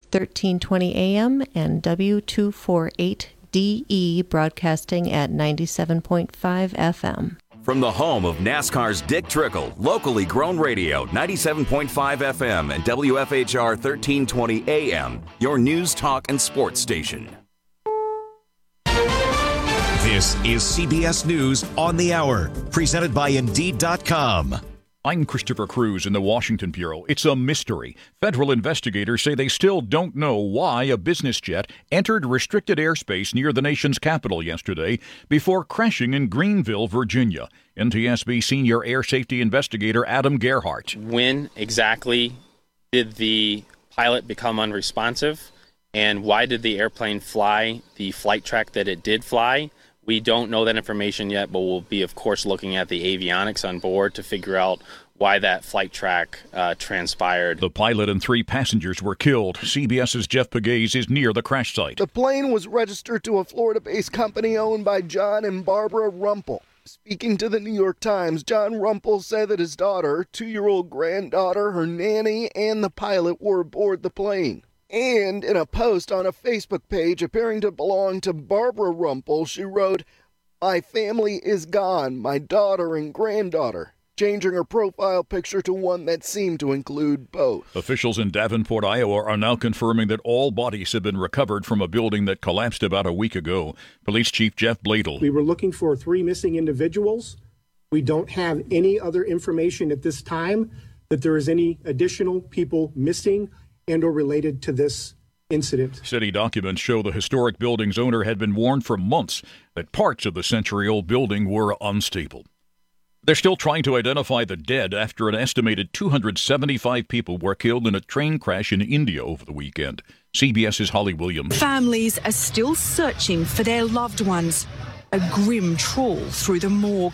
1320 AM and W248DE broadcasting at 97.5 FM. From the home of NASCAR's Dick Trickle, locally grown radio, 97.5 FM and WFHR 1320 AM, your news, talk, and sports station. This is CBS News on the Hour, presented by Indeed.com. I'm Christopher Cruz in the Washington Bureau. It's a mystery. Federal investigators say they still don't know why a business jet entered restricted airspace near the nation's capital yesterday before crashing in Greenville, Virginia. NTSB senior air safety investigator Adam Gerhardt. When exactly did the pilot become unresponsive, and why did the airplane fly the flight track that it did fly? We don't know that information yet, but we'll be, of course, looking at the avionics on board to figure out why that flight track transpired. The pilot and 3 passengers were killed. CBS's Jeff Pegues is near the crash site. The plane was registered to a Florida-based company owned by John and Barbara Rumpel. Speaking to the New York Times, John Rumpel said that his daughter, 2-year-old granddaughter, her nanny, and the pilot were aboard the plane. And in a post on a Facebook page appearing to belong to Barbara Rumpel, she wrote, "My family is gone, my daughter and granddaughter," changing her profile picture to one that seemed to include both. Officials in Davenport, Iowa are now confirming that all bodies have been recovered from a building that collapsed about a week ago. Police Chief Jeff Bladel. We were looking for 3 missing individuals. We don't have any other information at this time that there is any additional people missing and or related to this incident. City documents show the historic building's owner had been warned for months that parts of the century-old building were unstable. They're still trying to identify the dead after an estimated 275 people were killed in a train crash in India over the weekend. CBS's Holly Williams. Families are still searching for their loved ones. A grim trawl through the morgue.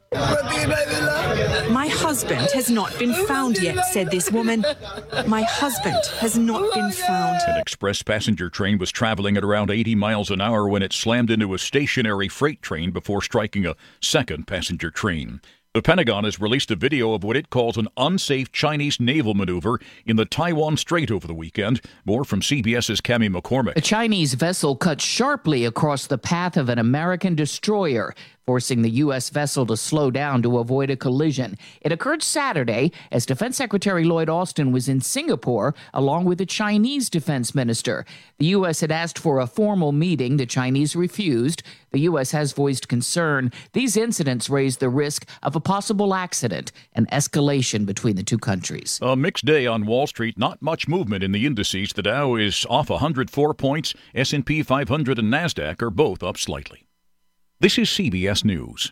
My husband has not been found yet, said this woman. My husband has not been found. An express passenger train was traveling at around 80 miles an hour when it slammed into a stationary freight train before striking a second passenger train. The Pentagon has released a video of what it calls an unsafe Chinese naval maneuver in the Taiwan Strait over the weekend. More from CBS's Cami McCormick. A Chinese vessel cut sharply across the path of an American destroyer, forcing the U.S. vessel to slow down to avoid a collision. It occurred Saturday as Defense Secretary Lloyd Austin was in Singapore along with the Chinese defense minister. The U.S. had asked for a formal meeting. The Chinese refused. The U.S. has voiced concern. These incidents raise the risk of a possible accident and escalation between the two countries. A mixed day on Wall Street. Not much movement in the indices. The Dow is off 104 points. S&P 500 and NASDAQ are both up slightly. This is CBS News.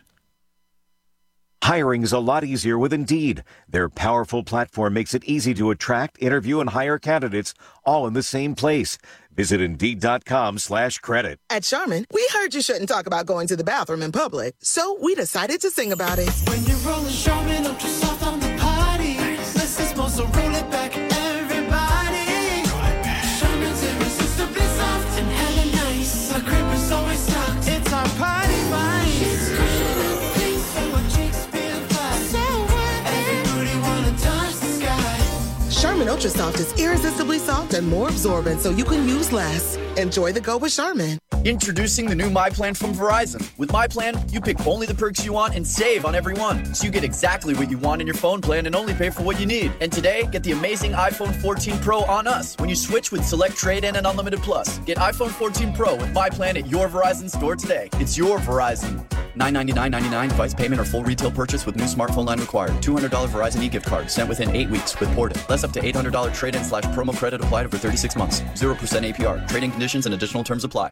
Hiring is a lot easier with Indeed. Their powerful platform makes it easy to attract, interview, and hire candidates all in the same place. Visit Indeed.com/credit. At Charmin, we heard you shouldn't talk about going to the bathroom in public, so we decided to sing about it. When you're rolling Charmin Ultra Soft on the potty, listen, supposed to roll it back, everybody. Roll it back. Charmin's irresistibly soft and hella nice. The crib is always stocked. It's our party vibe. It's crushing things so our cheeks feel flat. So everybody wanna touch the sky. Charmin Ultra Soft is irresistibly soft and more absorbent, so you can use less. Enjoy the go with Charmin. Introducing the new My Plan from Verizon. With My Plan, you pick only the perks you want and save on every one. So you get exactly what you want in your phone plan and only pay for what you need. And today, get the amazing iPhone 14 Pro on us when you switch with Select Trade-In and Unlimited Plus. Get iPhone 14 Pro with My Plan at your Verizon store today. It's your Verizon. $999.99 device payment or full retail purchase with new smartphone line required. $200 Verizon e-gift card sent within 8 weeks with Ported. Less up to $800 trade-in/promo credit applied over 36 months. 0% APR. Trading conditions and additional terms apply.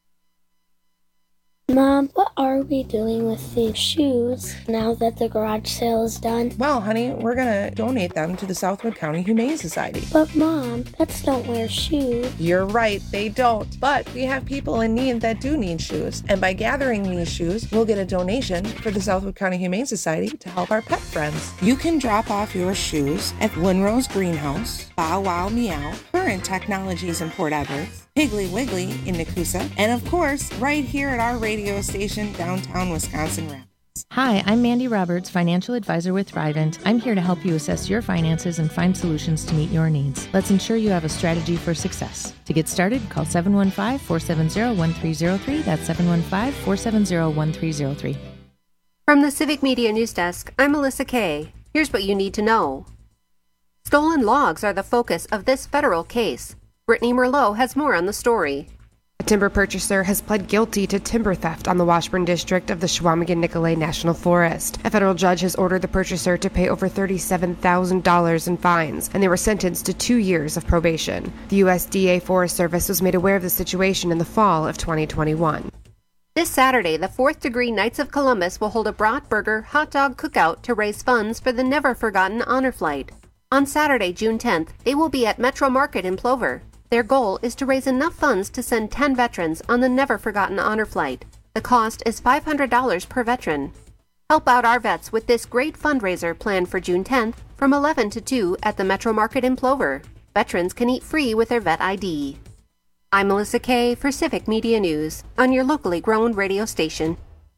Mom, what are we doing with these shoes now that the garage sale is done? Well, honey, we're going to donate them to the Southwood County Humane Society. But Mom, pets don't wear shoes. You're right, they don't. But we have people in need that do need shoes. And by gathering these shoes, we'll get a donation for the Southwood County Humane Society to help our pet friends. You can drop off your shoes at Winrose Greenhouse, Bow Wow Meow, Current Technologies in Port Edwards, Piggly Wiggly in Nakusa, and of course, right here at our radio station, downtown Wisconsin Rapids. Hi, I'm Mandy Roberts, financial advisor with Thrivent. I'm here to help you assess your finances and find solutions to meet your needs. Let's ensure you have a strategy for success. To get started, call 715-470-1303. That's 715-470-1303. From the Civic Media News Desk, I'm Melissa Kay. Here's what you need to know. Stolen logs are the focus of this federal case. Brittany Merlot has more on the story. A timber purchaser has pled guilty to timber theft on the Washburn district of the Chequamegon-Nicolet National Forest. A federal judge has ordered the purchaser to pay over $37,000 in fines, and they were sentenced to 2 years of probation. The USDA Forest Service was made aware of the situation in the fall of 2021. This Saturday, the 4th Degree Knights of Columbus will hold a brat burger hot dog cookout to raise funds for the Never Forgotten Honor Flight. On Saturday, June 10th, they will be at Metro Market in Plover. Their goal is to raise enough funds to send 10 veterans on the Never Forgotten Honor Flight. The cost is $500 per veteran. Help out our vets with this great fundraiser planned for June 10th from 11 to 2 at the Metro Market in Plover. Veterans can eat free with their vet ID. I'm Melissa Kay for Civic Media News on your locally grown radio station.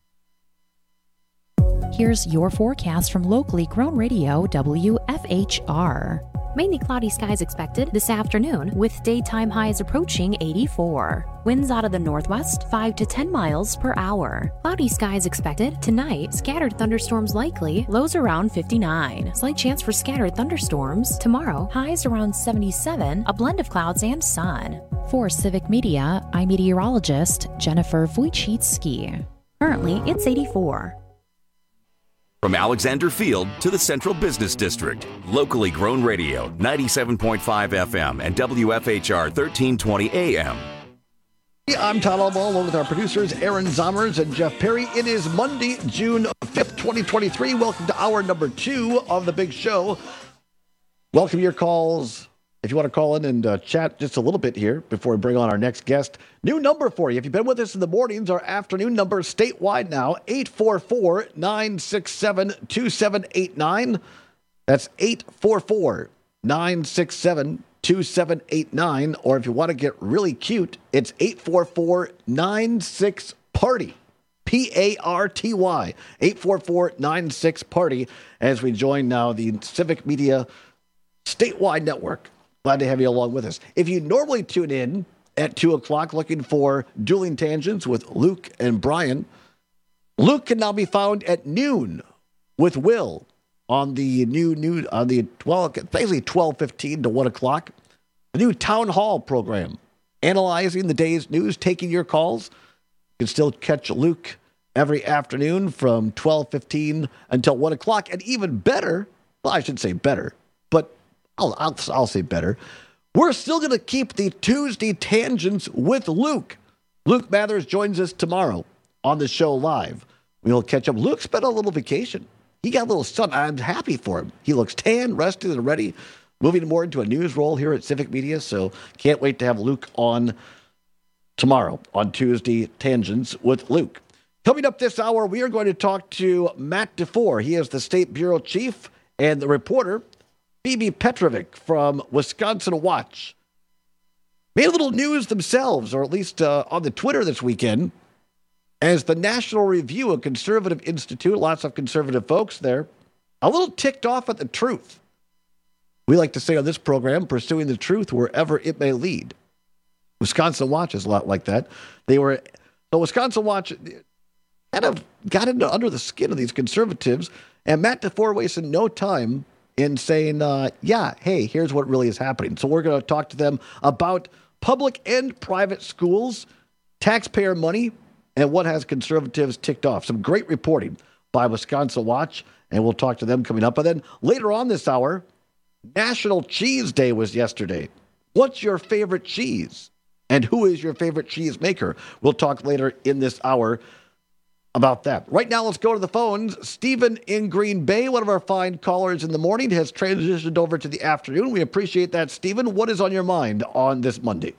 Here's your forecast from locally grown radio WFHR. Mainly cloudy skies expected this afternoon, with daytime highs approaching 84. Winds out of the northwest, 5 to 10 miles per hour. Cloudy skies expected tonight, scattered thunderstorms likely, lows around 59. Slight chance for scattered thunderstorms. Tomorrow, highs around 77, a blend of clouds and sun. For Civic Media, I'm meteorologist Jennifer Wojcicki. Currently, it's 84. From Alexander Field to the Central Business District, locally grown radio, 97.5 FM and WFHR 1320 AM. I'm Todd Albaugh, along with our producers, Aaron Zommers and Jeff Perry. It is Monday, June 5th, 2023. Welcome to hour number 2 of the big show. Welcome your calls. If you want to call in and chat just a little bit here before we bring on our next guest, new number for you. If you've been with us in the mornings, our afternoon number is statewide now, 844-967-2789. That's 844-967-2789. Or if you want to get really cute, it's 844-96-PARTY. P-A-R-T-Y. 844-96-PARTY. As we join now the Civic Media statewide network. Glad to have you along with us. If you normally tune in at 2 o'clock looking for Dueling Tangents with Luke and Brian, Luke can now be found at noon with Will on the basically 12:15 to 1 o'clock. The new Town Hall program, analyzing the day's news, taking your calls. You can still catch Luke every afternoon from 12:15 until 1 o'clock. And even better, well, I should say better, but I'll say better. We're still going to keep the Tuesday Tangents with Luke. Luke Mathers joins us tomorrow on the show live. We'll catch up. Luke's been on a little vacation. He got a little sun. I'm happy for him. He looks tan, rested, and ready. Moving more into a news role here at Civic Media, so can't wait to have Luke on tomorrow on Tuesday Tangents with Luke. Coming up this hour, we are going to talk to Matt DeFore. He is the State Bureau Chief, and the reporter Phoebe Petrovic from Wisconsin Watch made a little news themselves, or at least on the Twitter this weekend, as the National Review, a conservative institute, lots of conservative folks there, a little ticked off at the truth. We like to say on this program, pursuing the truth wherever it may lead. Wisconsin Watch is a lot like that. Wisconsin Watch kind of got under the skin of these conservatives, and Matt DeFore wasted no time in saying, hey, here's what really is happening. So we're going to talk to them about public and private schools, taxpayer money, and what has conservatives ticked off. Some great reporting by Wisconsin Watch, and we'll talk to them coming up. And then later on this hour, National Cheese Day was yesterday. What's your favorite cheese? And who is your favorite cheese maker? We'll talk later in this hour about that. Right now, let's go to the phones. Stephen in Green Bay, one of our fine callers in the morning, has transitioned over to the afternoon. We appreciate that, Stephen. What is on your mind on this Monday?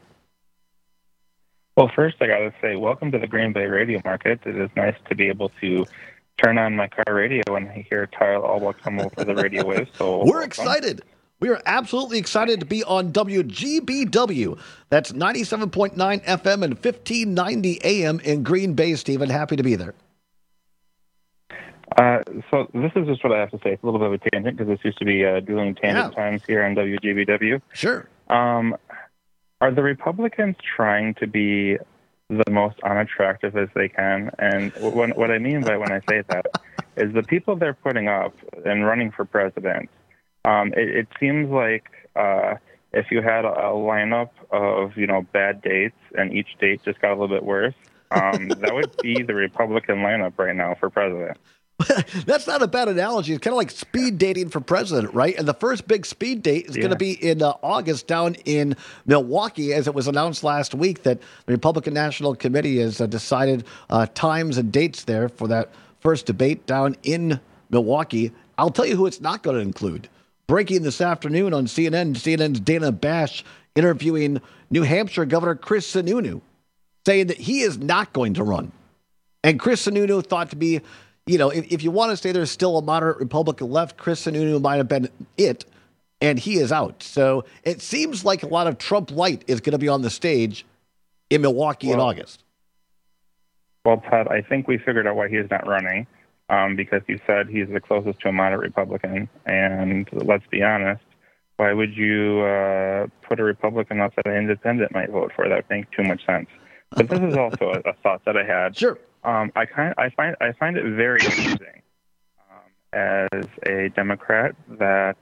Well, first, I got to say, welcome to the Green Bay radio market. It is nice to be able to turn on my car radio and hear Tyler Albaugh come over the radio waves. So we're excited. We are absolutely excited to be on WGBW. That's 97.9 FM and 1590 AM in Green Bay, Stephen. Happy to be there. So this is just what I have to say. It's a little bit of a tangent because this used to be dueling tangent times here on WGBW. Sure. Are the Republicans trying to be the most unattractive as they can? And what I mean by when I say that is the people they're putting up and running for president. It seems like if you had a lineup of bad dates and each date just got a little bit worse, that would be the Republican lineup right now for president. That's not a bad analogy. It's kind of like speed dating for president, right? And the first big speed date is going to be in August down in Milwaukee, as it was announced last week that the Republican National Committee has decided times and dates there for that first debate down in Milwaukee. I'll tell you who it's not going to include. Breaking this afternoon on CNN's Dana Bash interviewing New Hampshire Governor Chris Sununu, saying that he is not going to run. And Chris Sununu thought to be, if you want to say there's still a moderate Republican left, Chris Sununu might have been it, and he is out. So it seems like a lot of Trump light is going to be on the stage in Milwaukee in August. Well, Todd, I think we figured out why he is not running, because you said he's the closest to a moderate Republican. And let's be honest, why would you put a Republican up that an independent might vote for? That would make too much sense. But this is also a thought that I had. Sure. I find it very interesting as a Democrat that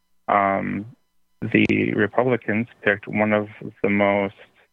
the Republicans picked one of the most,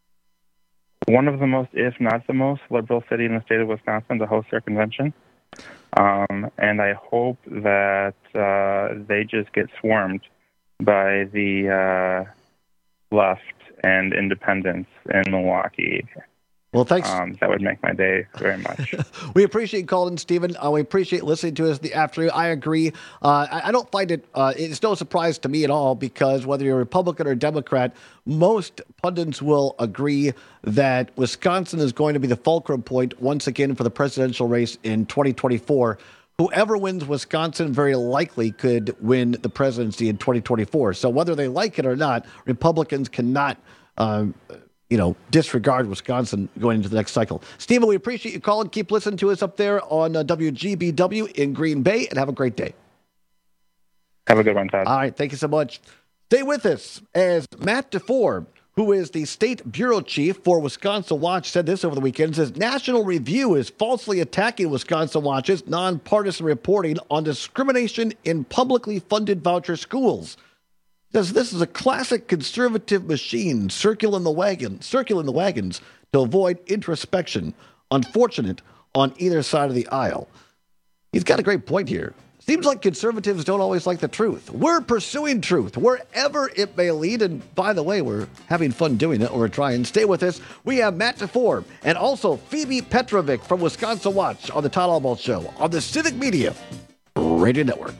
if not the most, liberal city in the state of Wisconsin to host their convention. And I hope that they just get swarmed by the left and independents in Milwaukee. Well, thanks. That would make my day very much. We appreciate calling, Stephen. We appreciate listening to us the afternoon. I agree. I don't find it's no surprise to me at all, because whether you're Republican or Democrat, most pundits will agree that Wisconsin is going to be the fulcrum point once again for the presidential race in 2024. Whoever wins Wisconsin very likely could win the presidency in 2024. So whether they like it or not, Republicans cannot disregard Wisconsin going into the next cycle. Stephen, we appreciate you calling. Keep listening to us up there on WGBW in Green Bay, and have a great day. Have a good one, Todd. All right, thank you so much. Stay with us as Matt DeFore, who is the state bureau chief for Wisconsin Watch, said this over the weekend. Says National Review is falsely attacking Wisconsin Watch's nonpartisan reporting on discrimination in publicly funded voucher schools. Says this is a classic conservative machine circling the wagons to avoid introspection. Unfortunate on either side of the aisle. He's got a great point here. Seems like conservatives don't always like the truth. We're pursuing truth wherever it may lead. And by the way, we're having fun doing it, or we're trying. Stay with us. We have Matt DeFore and also Phoebe Petrovic from Wisconsin Watch on the Todd Albaugh Show on the Civic Media Radio Network.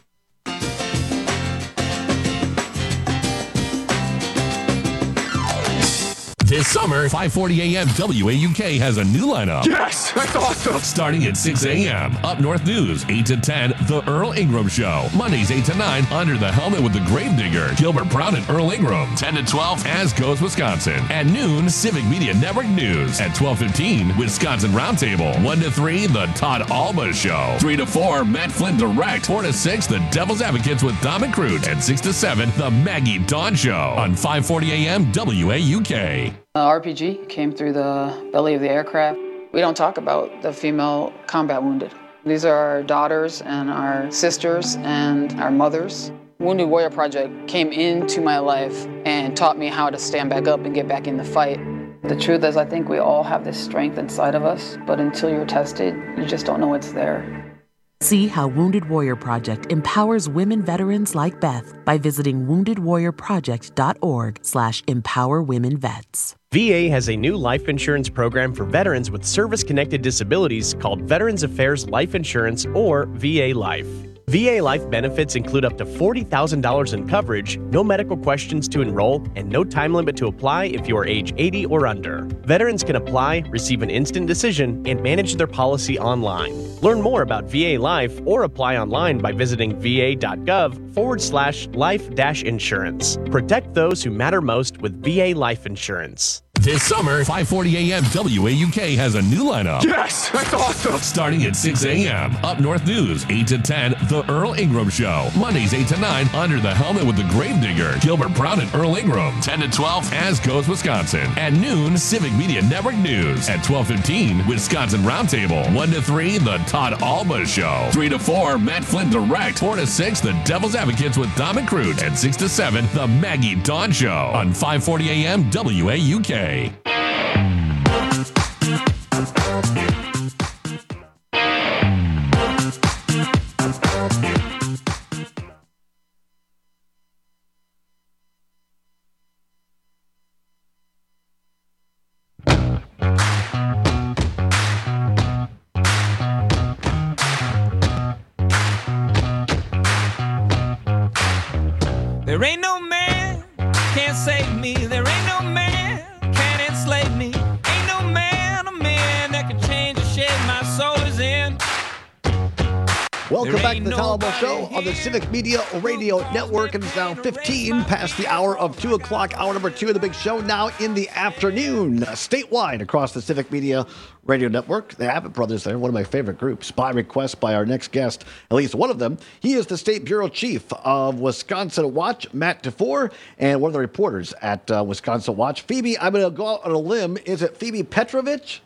This summer, 5:40 a.m. WAUK has a new lineup. Yes, that's awesome. Starting at 6 a.m. Up North News, 8 to 10, The Earl Ingram Show. Mondays, 8 to 9, Under the Helmet with the Gravedigger, Gilbert Brown and Earl Ingram. 10 to 12, As Goes Wisconsin. At noon, Civic Media Network News. At 12:15, Wisconsin Roundtable. 1 to 3, The Todd Albaugh Show. 3 to 4, Matt Flynn Direct. 4 to 6, The Devil's Advocates with Dom and Crute. And 6 to 7, The Maggie Dawn Show. On 5:40 a.m. WAUK. RPG came through the belly of the aircraft. We don't talk about the female combat wounded. These are our daughters and our sisters and our mothers. Wounded Warrior Project came into my life and taught me how to stand back up and get back in the fight. The truth is, I think we all have this strength inside of us, but until you're tested, you just don't know it's there. See how Wounded Warrior Project empowers women veterans like Beth by visiting woundedwarriorproject.org/empowerwomenvets. VA has a new life insurance program for veterans with service-connected disabilities called Veterans Affairs Life Insurance, or VA Life. VA Life benefits include up to $40,000 in coverage, no medical questions to enroll, and no time limit to apply if you are age 80 or under. Veterans can apply, receive an instant decision, and manage their policy online. Learn more about VA Life or apply online by visiting va.gov/life-insurance. Protect those who matter most with VA Life Insurance. This summer, 540 AM WAUK has a new lineup. Yes, that's awesome. Starting at 6 a.m. Up North News, 8 to 10, The Earl Ingram Show. Mondays, 8 to 9, Under the Helmet with the Gravedigger, Gilbert Brown and Earl Ingram. 10 to 12, As Goes Wisconsin. At noon, Civic Media Network News. At 12:15, Wisconsin Roundtable. 1 to 3, The Todd Alba Show. 3 to 4, Matt Flint Direct. 4 to 6, The Devil's Advocates with Dom and Cruz. And 6 to 7, The Maggie Dawn Show on 540 AM WAUK. There ain't no man can't save me. There ain't no man can enslave me. Ain't no man, a man that can change the shape my soul is in. Welcome back to the Todd Alba Show on the Civic Media Radio Network. And it's now 15 past the hour of 2 o'clock, hour number 2 of the big show, now in the afternoon. Statewide across the Civic Media Radio Network. The Abbott Brothers there, one of my favorite groups, by request by our next guest, at least one of them. He is the State Bureau Chief of Wisconsin Watch, Matt DeFore, and one of the reporters at Wisconsin Watch. Phoebe, I'm going to go out on a limb. Is it Phoebe Petrovich?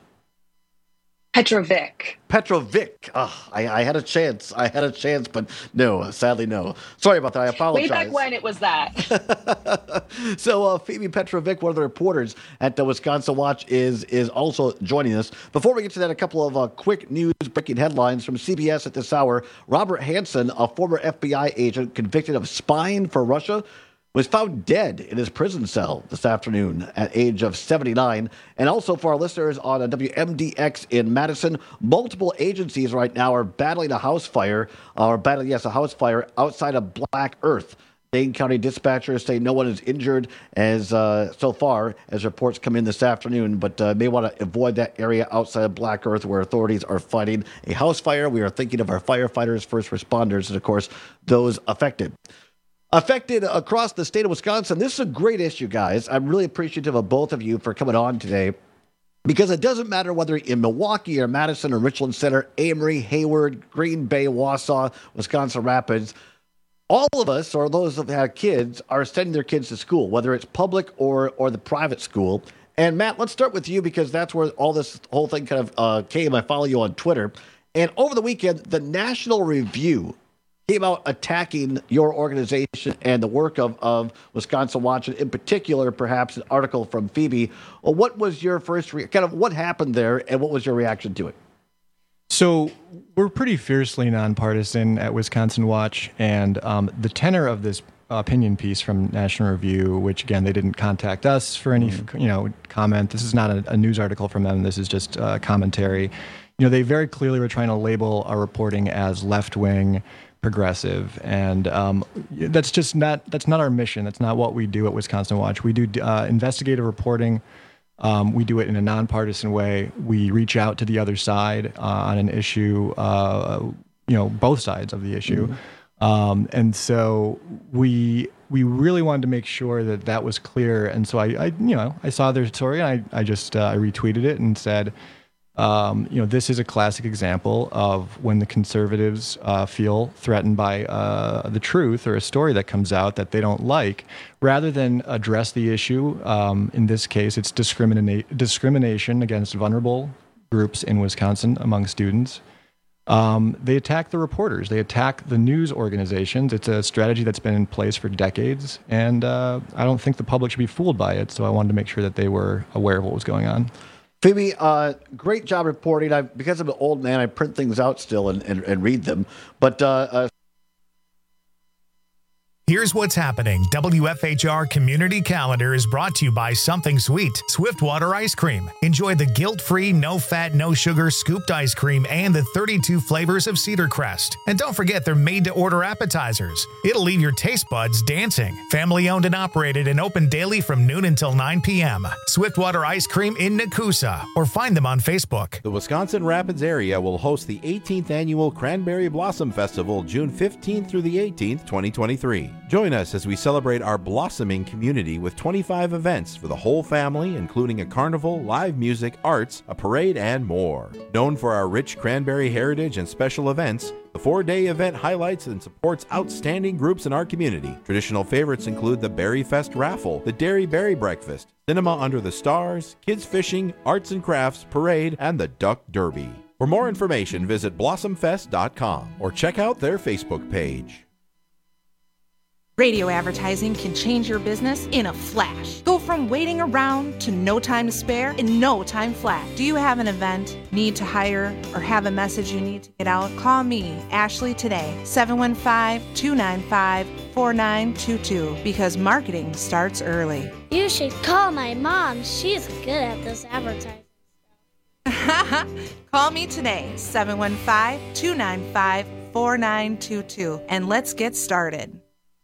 Petrovic. Oh, I had a chance. But no, sadly no. Sorry about that. I apologize. Way back when it was that. So Phoebe Petrovic, one of the reporters at the Wisconsin Watch, is also joining us. Before we get to that, a couple of quick news breaking headlines from CBS at this hour. Robert Hansen, a former FBI agent convicted of spying for Russia, was found dead in his prison cell this afternoon at age of 79. And also for our listeners on WMDX in Madison, multiple agencies right now are battling a house fire, a house fire outside of Black Earth. Dane County dispatchers say no one is injured as so far as reports come in this afternoon, but may want to avoid that area outside of Black Earth where authorities are fighting a house fire. We are thinking of our firefighters, first responders, and of course, those affected. Affected across the state of Wisconsin. This is a great issue, guys. I'm really appreciative of both of you for coming on today, because it doesn't matter whether in Milwaukee or Madison or Richland Center, Amory, Hayward, Green Bay, Wausau, Wisconsin Rapids, all of us, or those that have kids, are sending their kids to school, whether it's public or the private school. And Matt, let's start with you, because that's where this whole thing kind of came. I follow you on Twitter. And over the weekend, the National Review came out attacking your organization and the work of Wisconsin Watch, and in particular, perhaps an article from Phoebe. Well, what was your first what happened there, and what was your reaction to it? So we're pretty fiercely nonpartisan at Wisconsin Watch, and the tenor of this opinion piece from National Review, which again they didn't contact us for any comment. This is not a news article from them. This is just commentary. They very clearly were trying to label our reporting as left-wing, progressive, and that's not our mission. That's not what we do at Wisconsin Watch. We do investigative reporting. We do it in a nonpartisan way. We reach out to the other side on an issue, both sides of the issue. And so we really wanted to make sure that was clear. And so I saw their story, and I retweeted it and said, this is a classic example of when the conservatives feel threatened by the truth or a story that comes out that they don't like. Rather than address the issue, in this case, it's discrimination against vulnerable groups in Wisconsin among students. They attack the reporters. They attack the news organizations. It's a strategy that's been in place for decades, and I don't think the public should be fooled by it. So I wanted to make sure that they were aware of what was going on. Phoebe, great job reporting. Because I'm an old man, I print things out still and read them. But here's what's happening. WFHR Community Calendar is brought to you by Something Sweet, Swiftwater Ice Cream. Enjoy the guilt-free, no-fat, no-sugar scooped ice cream and the 32 flavors of Cedar Crest. And don't forget they're made-to-order appetizers. It'll leave your taste buds dancing. Family-owned and operated and open daily from noon until 9 p.m. Swiftwater Ice Cream in Nakusa, or find them on Facebook. The Wisconsin Rapids area will host the 18th Annual Cranberry Blossom Festival June 15th through the 18th, 2023. Join us as we celebrate our blossoming community with 25 events for the whole family, including a carnival, live music, arts, a parade, and more. Known for our rich cranberry heritage and special events, the 4-day event highlights and supports outstanding groups in our community. Traditional favorites include the Berry Fest Raffle, the Dairy Berry Breakfast, Cinema Under the Stars, Kids Fishing, Arts and Crafts Parade, and the Duck Derby. For more information, visit blossomfest.com or check out their Facebook page. Radio advertising can change your business in a flash. Go from waiting around to no time to spare in no time flat. Do you have an event, need to hire, or have a message you need to get out? Call me, Ashley, today, 715-295-4922, because marketing starts early. You should call my mom. She's good at this advertising. Call me today, 715-295-4922, and let's get started.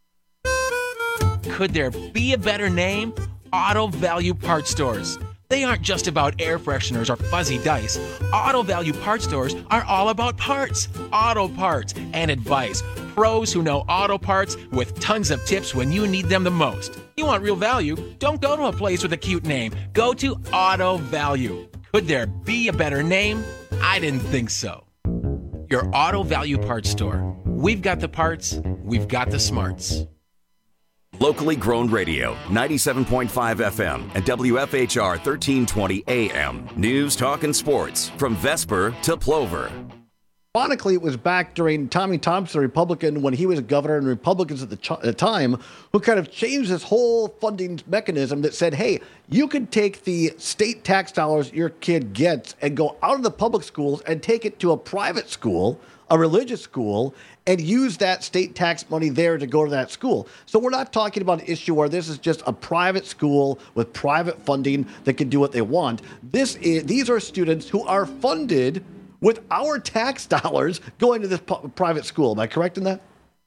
Could there be a better name? Auto Value Parts Stores. They aren't just about air fresheners or fuzzy dice. Auto Value Parts Stores are all about parts, auto parts, and advice. Pros who know auto parts with tons of tips when you need them the most. You want real value? Don't go to a place with a cute name. Go to Auto Value. Could there be a better name? I didn't think so. Your Auto Value Parts Store. We've got the parts, we've got the smarts. Locally grown radio, 97.5 FM and WFHR 1320 AM. News, talk, and sports from Vesper to Plover. Ironically, it was back during Tommy Thompson, a Republican, when he was governor, and Republicans at the time, who kind of changed this whole funding mechanism that said, hey, you can take the state tax dollars your kid gets and go out of the public schools and take it to a private school, a religious school, and use that state tax money there to go to that school. So we're not talking about an issue where this is just a private school with private funding that can do what they want. These are students who are funded with our tax dollars going to this private school. Am I correct in that?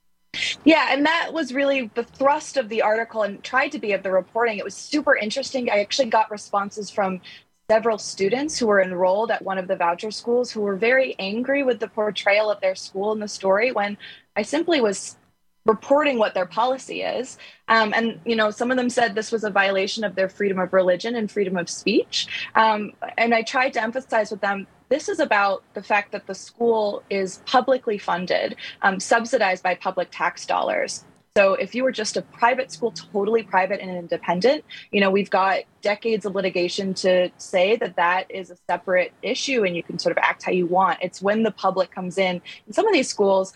Yeah, and that was really the thrust of the article and tried to be of the reporting. It was super interesting. I actually got responses from several students who were enrolled at one of the voucher schools who were very angry with the portrayal of their school in the story when I simply was reporting what their policy is. And, some of them said this was a violation of their freedom of religion and freedom of speech. And I tried to emphasize with them, this is about the fact that the school is publicly funded, subsidized by public tax dollars. So if you were just a private school, totally private and independent, we've got decades of litigation to say that is a separate issue and you can sort of act how you want. It's when the public comes in. In some of these schools,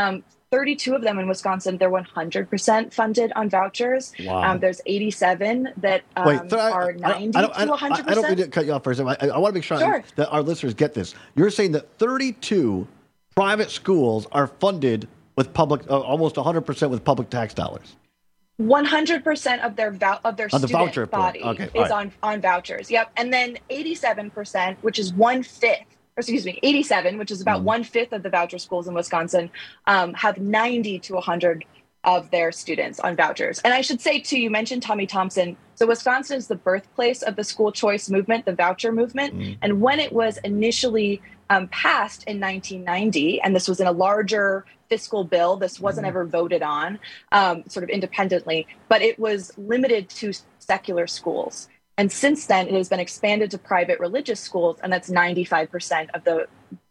32 of them in Wisconsin, they're 100% funded on vouchers. Wow. There's 87 that are 90 to 100%. I don't mean to cut you off for a second. I want to make sure that our listeners get this. You're saying that 32 private schools are funded with almost 100% with public tax dollars. 100% of their student voucher body is on vouchers. Yep. And then 87%, which is 87, which is about 1/5 of the voucher schools in Wisconsin, have 90 to 100 of their students on vouchers. And I should say, too, you mentioned Tommy Thompson. So Wisconsin is the birthplace of the school choice movement, the voucher movement. And when it was initially passed in 1990, and this was in a larger fiscal bill, this wasn't ever voted on sort of independently, but it was limited to secular schools. And since then, it has been expanded to private religious schools, and that's 95% of the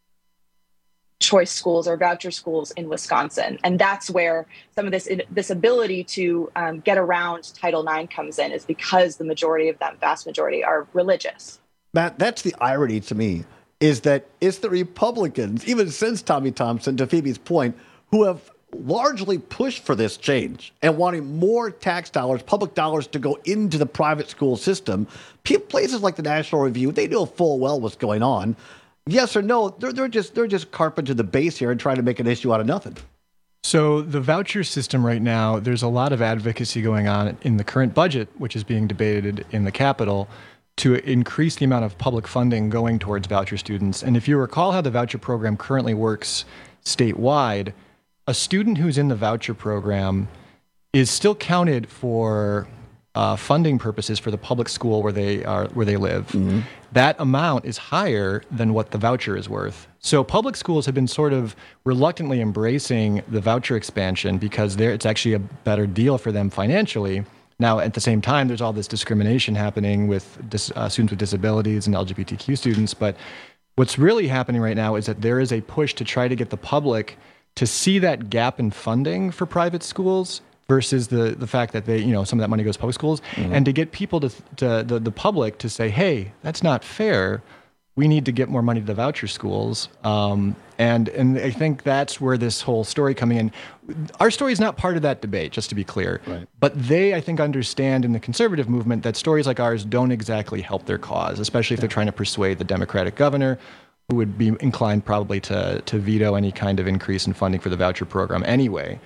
choice schools or voucher schools in Wisconsin. And that's where some of this ability to get around Title IX comes in, is because the majority of them, vast majority, are religious. Matt, that's the irony to me, is that it's the Republicans, even since Tommy Thompson, to Phoebe's point, who have largely pushed for this change and wanting more tax dollars, public dollars, to go into the private school system. Places like the National Review, they know full well what's going on. Yes or no, they're just carping to the base here and trying to make an issue out of nothing. So the voucher system right now, there's a lot of advocacy going on in the current budget, which is being debated in the Capitol, to increase the amount of public funding going towards voucher students. And if you recall how the voucher program currently works statewide, a student who's in the voucher program is still counted for funding purposes for the public school where they live, that amount is higher than what the voucher is worth. So public schools have been sort of reluctantly embracing the voucher expansion because it's actually a better deal for them financially. Now, at the same time, there's all this discrimination happening with students with disabilities and LGBTQ students. But what's really happening right now is that there is a push to try to get the public to see that gap in funding for private schools versus the fact that some of that money goes to public schools, and to get people to the public to say, hey, that's not fair. We need to get more money to the voucher schools. And I think that's where this whole story coming in. Our story is not part of that debate, just to be clear. Right. But they, I think, understand in the conservative movement that stories like ours don't exactly help their cause, especially if they're trying to persuade the Democratic governor, who would be inclined probably to veto any kind of increase in funding for the voucher program anyway.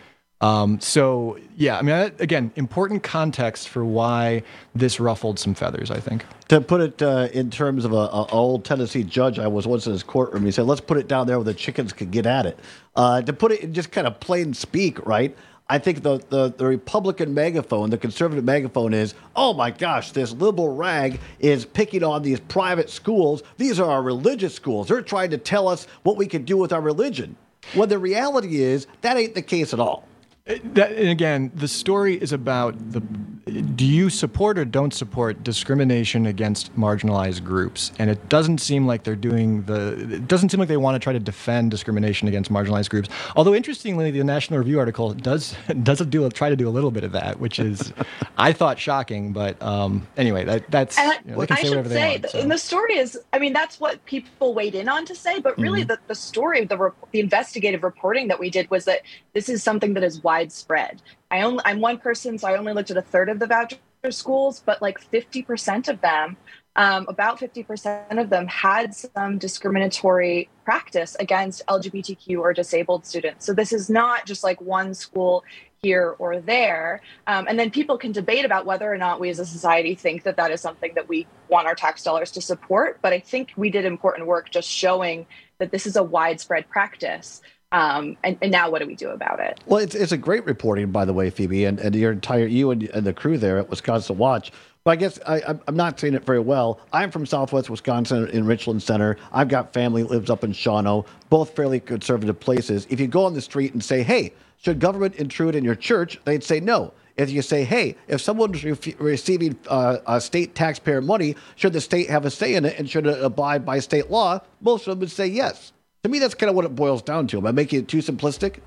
So, yeah, I mean, again, important context for why this ruffled some feathers, I think. To put it in terms of an old Tennessee judge, I was once in his courtroom. He said, let's put it down there where the chickens could get at it. To put it in just kind of plain speak, right? I think the Republican megaphone, the conservative megaphone is, oh my gosh, this liberal rag is picking on these private schools. These are our religious schools. They're trying to tell us what we can do with our religion. When the reality is, that ain't the case at all. And again, the story is about do you support or don't support discrimination against marginalized groups? And it doesn't seem like it doesn't seem like they want to try to defend discrimination against marginalized groups. Although, interestingly, the National Review article does try to do a little bit of that, which is, I thought, shocking. But anyway, that's, they can say whatever they want. And the story is, I mean, that's what people weighed in on to say, but really the story, the investigative reporting that we did was that this is something that is widespread. I'm one person, so I only looked at a third of the voucher schools, but like 50% of them, about 50% of them had some discriminatory practice against LGBTQ or disabled students. So this is not just like one school here or there. And then people can debate about whether or not we as a society think that that is something that we want our tax dollars to support. But I think we did important work just showing that this is a widespread practice. And now what do we do about it? Well, it's a great reporting, by the way, Phoebe, and you and the crew there at Wisconsin Watch. But I guess I'm not saying it very well. I'm from Southwest Wisconsin in Richland Center. I've got family that lives up in Shawano, both fairly conservative places. If you go on the street and say, hey, should government intrude in your church? They'd say no. If you say, hey, if someone's receiving state taxpayer money, should the state have a say in it and should it abide by state law? Most of them would say yes. To me, that's kind of what it boils down to. Am I making it too simplistic?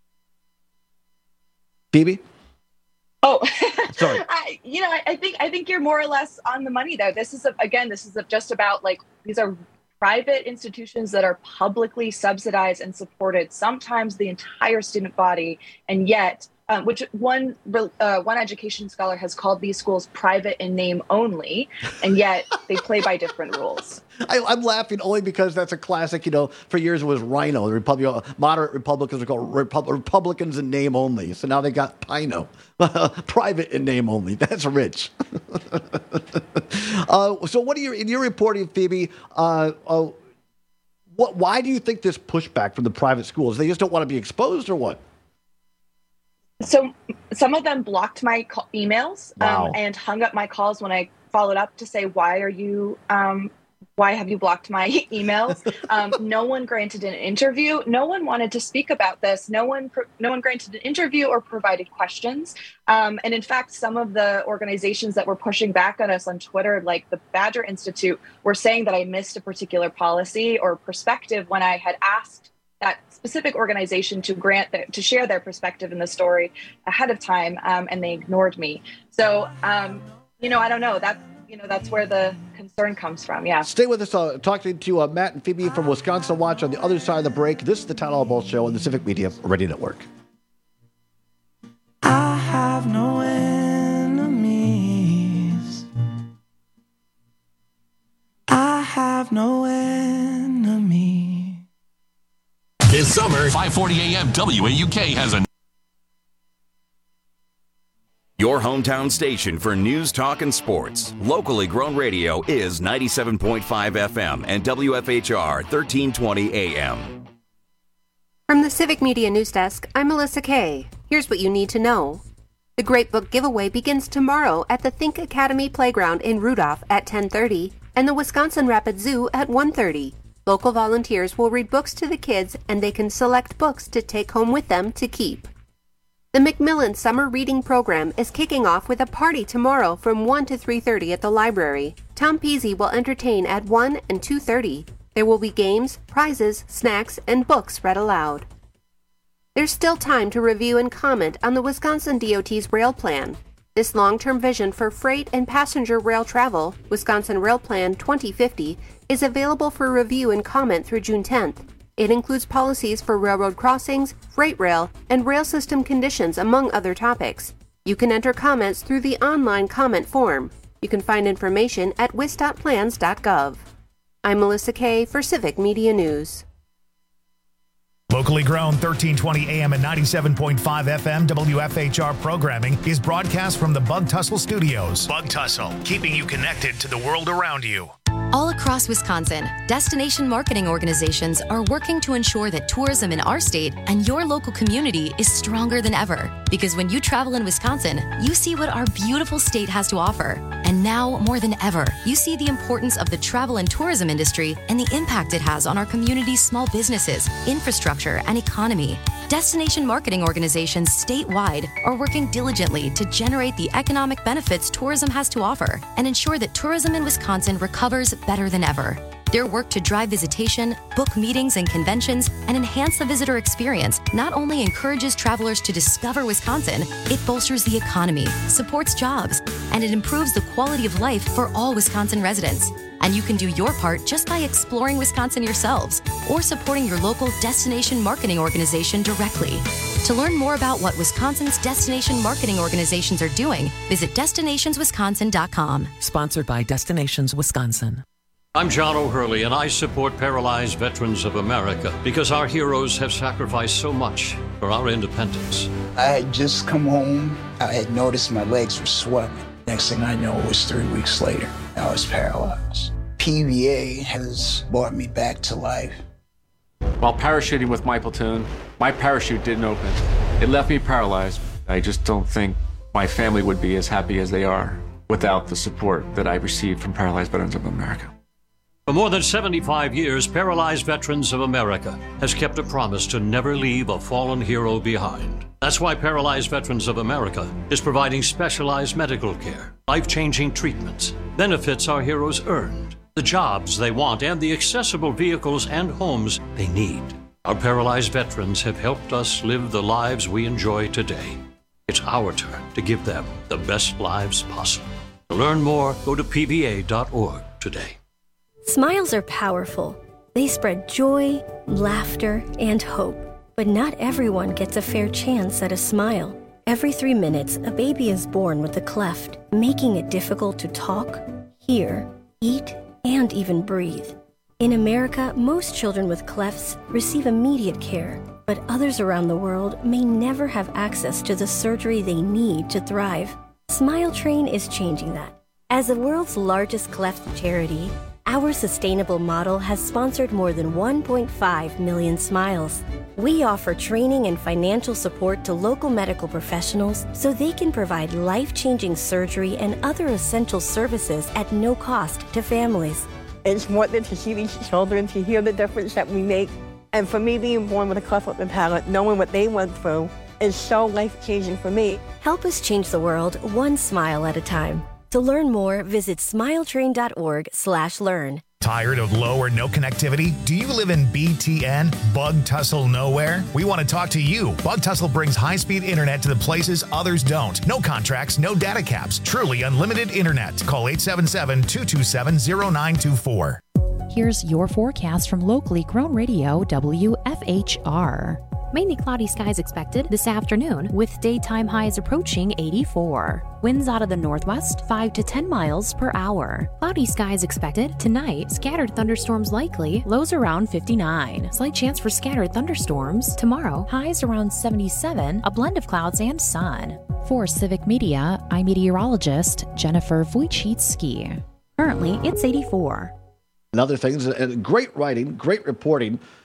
Phoebe? Oh, sorry. I think you're more or less on the money there. This is just about like, these are private institutions that are publicly subsidized and supported, sometimes the entire student body, and yet, which one education scholar has called these schools private in name only, and yet they play by different rules. I'm laughing only because that's a classic. For years it was Rhino. The moderate Republicans were called Republicans in name only. So now they got Pino, private in name only. That's rich. So what are in your reporting, Phoebe? Why do you think this pushback from the private schools? They just don't want to be exposed, or what? So some of them blocked my emails and hung up my calls when I followed up to say, why have you blocked my emails? No one granted an interview. No one wanted to speak about this. No one granted an interview or provided questions. And in fact, some of the organizations that were pushing back on us on Twitter, like the Badger Institute, were saying that I missed a particular policy or perspective when I had asked that specific organization to share their perspective in the story ahead of time, and they ignored me. So, I don't know. That's where the concern comes from. Yeah. Stay with us. Talking to Matt and Phoebe from Wisconsin Watch on the other side of the break. This is the Town Hall Bowl Show on the Civic Media Radio Network. I have no enemies. I have no enemies. This summer, 5:40 a.m. WAUK has a Your hometown station for news, talk, and sports. Locally grown radio is 97.5 FM and WFHR 1320 AM. From the Civic Media News Desk, I'm Melissa Kay. Here's what you need to know. The Great Book Giveaway begins tomorrow at the Think Academy Playground in Rudolph at 10:30 and the Wisconsin Rapids Zoo at 1:30. Local volunteers will read books to the kids, and they can select books to take home with them to keep. The Macmillan Summer Reading Program is kicking off with a party tomorrow from 1 to 3:30 at the library. Tom Peasy will entertain at 1 and 2:30. There will be games, prizes, snacks, and books read aloud. There's still time to review and comment on the Wisconsin DOT's rail plan. This long-term vision for freight and passenger rail travel, Wisconsin Rail Plan 2050, is available for review and comment through June 10th. It includes policies for railroad crossings, freight rail, and rail system conditions, among other topics. You can enter comments through the online comment form. You can find information at wis.plans.gov. I'm Melissa Kay for Civic Media News. Locally grown 1320 AM and 97.5 FM WFHR programming is broadcast from the Bug Tussle Studios. Bug Tussle, keeping you connected to the world around you. All across Wisconsin, destination marketing organizations are working to ensure that tourism in our state and your local community is stronger than ever. Because when you travel in Wisconsin, you see what our beautiful state has to offer. And now, more than ever, you see the importance of the travel and tourism industry and the impact it has on our community's small businesses, infrastructure, and economy. Destination marketing organizations statewide are working diligently to generate the economic benefits tourism has to offer and ensure that tourism in Wisconsin recovers better than ever. Their work to drive visitation, book meetings and conventions, and enhance the visitor experience not only encourages travelers to discover Wisconsin, it bolsters the economy, supports jobs, and it improves the quality of life for all Wisconsin residents. And you can do your part just by exploring Wisconsin yourselves or supporting your local destination marketing organization directly. To learn more about what Wisconsin's destination marketing organizations are doing, visit destinationswisconsin.com. Sponsored by Destinations Wisconsin. I'm John O'Hurley, and I support Paralyzed Veterans of America because our heroes have sacrificed so much for our independence. I had just come home. I had noticed my legs were swelling. Next thing I know, it was 3 weeks later. I was paralyzed. PVA has brought me back to life. While parachuting with my platoon, my parachute didn't open. It left me paralyzed. I just don't think my family would be as happy as they are without the support that I received from Paralyzed Veterans of America. For more than 75 years, Paralyzed Veterans of America has kept a promise to never leave a fallen hero behind. That's why Paralyzed Veterans of America is providing specialized medical care, life-changing treatments, benefits our heroes earned, the jobs they want, and the accessible vehicles and homes they need. Our paralyzed veterans have helped us live the lives we enjoy today. It's our turn to give them the best lives possible. To learn more, go to pva.org today. Smiles are powerful. They spread joy, laughter, and hope. But not everyone gets a fair chance at a smile. Every 3 minutes, a baby is born with a cleft, making it difficult to talk, hear, eat, and even breathe. In America, most children with clefts receive immediate care, but others around the world may never have access to the surgery they need to thrive. Smile Train is changing that. As the world's largest cleft charity, our sustainable model has sponsored more than 1.5 million smiles. We offer training and financial support to local medical professionals so they can provide life-changing surgery and other essential services at no cost to families. It's wonderful to see these children, to hear the difference that we make. And for me, being born with a cleft lip and palate, knowing what they went through is so life-changing for me. Help us change the world one smile at a time. To learn more, visit smiletrain.org/learn. Tired of low or no connectivity? Do you live in BTN, Bug Tussle Nowhere? We want to talk to you. Bug Tussle brings high-speed internet to the places others don't. No contracts, no data caps. Truly unlimited internet. Call 877-227-0924. Here's your forecast from locally grown radio WFHR. Mainly cloudy skies expected this afternoon with daytime highs approaching 84. Winds out of the northwest 5 to 10 miles per hour. Cloudy skies expected tonight. Scattered thunderstorms likely. Lows around 59. Slight chance for scattered thunderstorms. Tomorrow, highs around 77. A blend of clouds and sun. For Civic Media, I'm meteorologist Jennifer Wojcicki. Currently, it's 84. And other things, and great writing, great reporting.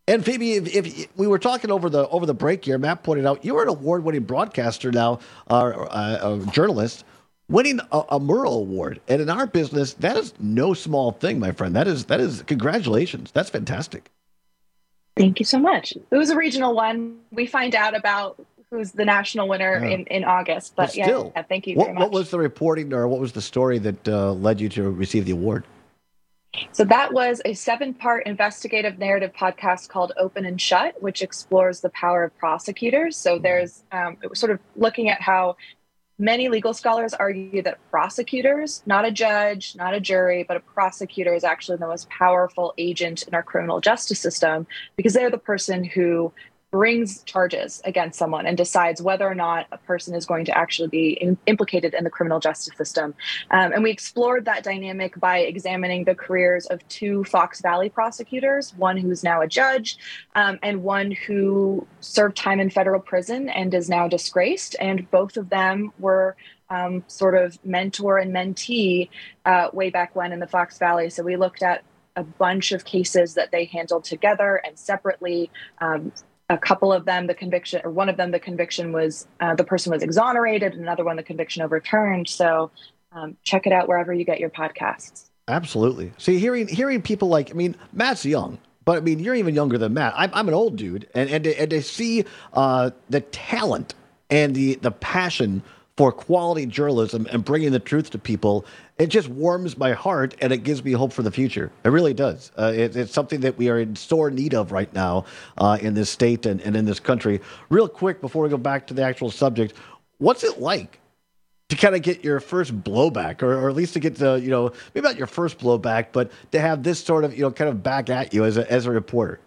And Phoebe, if we were talking over the break here, Matt pointed out you're an award-winning broadcaster now, a journalist, winning a Murrow Award. And in our business, that is no small thing, my friend. That is congratulations. That's fantastic. Thank you so much. It was a regional one. We find out about who's the national winner in August. But still, yeah, thank you very much. What was the reporting, or what was the story that led you to receive the award? So that was a 7-part investigative narrative podcast called Open and Shut, which explores the power of prosecutors. So there's it was sort of looking at how many legal scholars argue that prosecutors, not a judge, not a jury, but a prosecutor is actually the most powerful agent in our criminal justice system, because they're the person who brings charges against someone and decides whether or not a person is going to actually be implicated in the criminal justice system. And we explored that dynamic by examining the careers of 2 Fox Valley prosecutors, one who's now a judge and one who served time in federal prison and is now disgraced. And both of them were sort of mentor and mentee way back when in the Fox Valley. So we looked at a bunch of cases that they handled together and separately. A couple of them, one of them, the conviction was, the person was exonerated, and another one, the conviction overturned. So check it out wherever you get your podcasts. Absolutely. See, hearing people like, Matt's young, but you're even younger than Matt. I'm an old dude, and to see the talent and the passion for quality journalism and bringing the truth to people, it just warms my heart, and it gives me hope for the future. It really does. It's something that we are in sore need of right now in this state and in this country. Real quick, before we go back to the actual subject, what's it like to kind of get your first blowback, or at least to get the, maybe not your first blowback, but to have this sort of, kind of back at you as a reporter?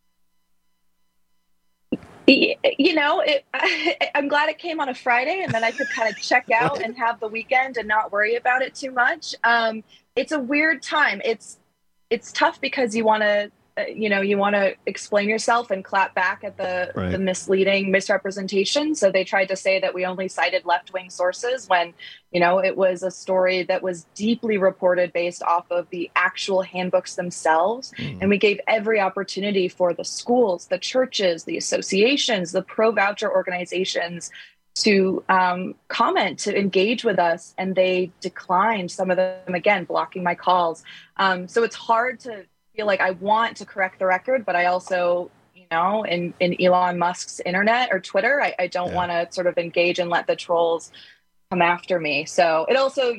I'm glad it came on a Friday, and then I could kind of check out and have the weekend and not worry about it too much. It's a weird time. It's tough because you want to, you want to explain yourself and clap back at the misleading misrepresentation. So they tried to say that we only cited left-wing sources when, it was a story that was deeply reported based off of the actual handbooks themselves. And we gave every opportunity for the schools, the churches, the associations, the pro-voucher organizations to comment, to engage with us. And they declined, some of them, again, blocking my calls. So it's hard to feel like I want to correct the record, but I also, in Elon Musk's internet or Twitter, I don't want to sort of engage and let the trolls come after me. So it also,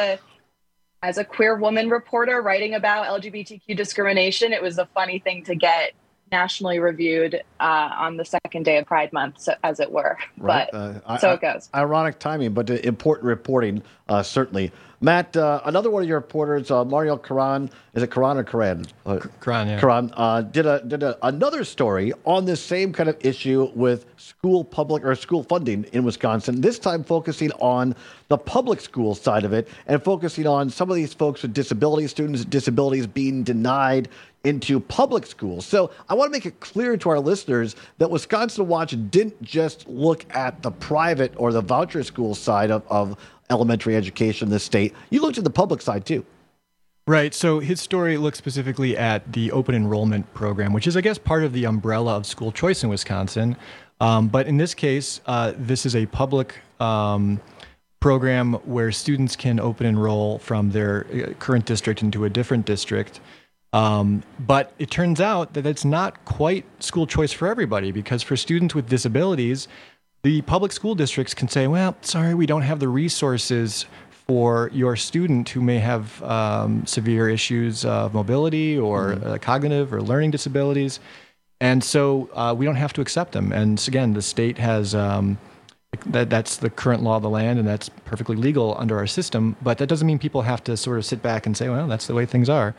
as a queer woman reporter writing about LGBTQ discrimination, it was a funny thing to get nationally reviewed on the second day of Pride Month, so, as it were. Right. But so it goes. Ironic timing, but important reporting, certainly. Matt, another one of your reporters, Mariel Karan, is it Karan or Karan? Karan, yeah. Karan did another story on this same kind of issue with school funding in Wisconsin, this time focusing on the public school side of it and focusing on some of these folks with disabilities, students with disabilities being denied into public schools. So I want to make it clear to our listeners that Wisconsin Watch didn't just look at the private or the voucher school side of elementary education in this state. You looked at the public side too. Right. So his story looks specifically at the open enrollment program, which is, I guess, part of the umbrella of school choice in Wisconsin. But in this case, this is a public program where students can open enroll from their current district into a different district. But it turns out that it's not quite school choice for everybody, because for students with disabilities, the public school districts can say, well, sorry, we don't have the resources for your student who may have severe issues of mobility or cognitive or learning disabilities. And so we don't have to accept them. And again, the state has, that's the current law of the land, and that's perfectly legal under our system. But that doesn't mean people have to sort of sit back and say, well, that's the way things are.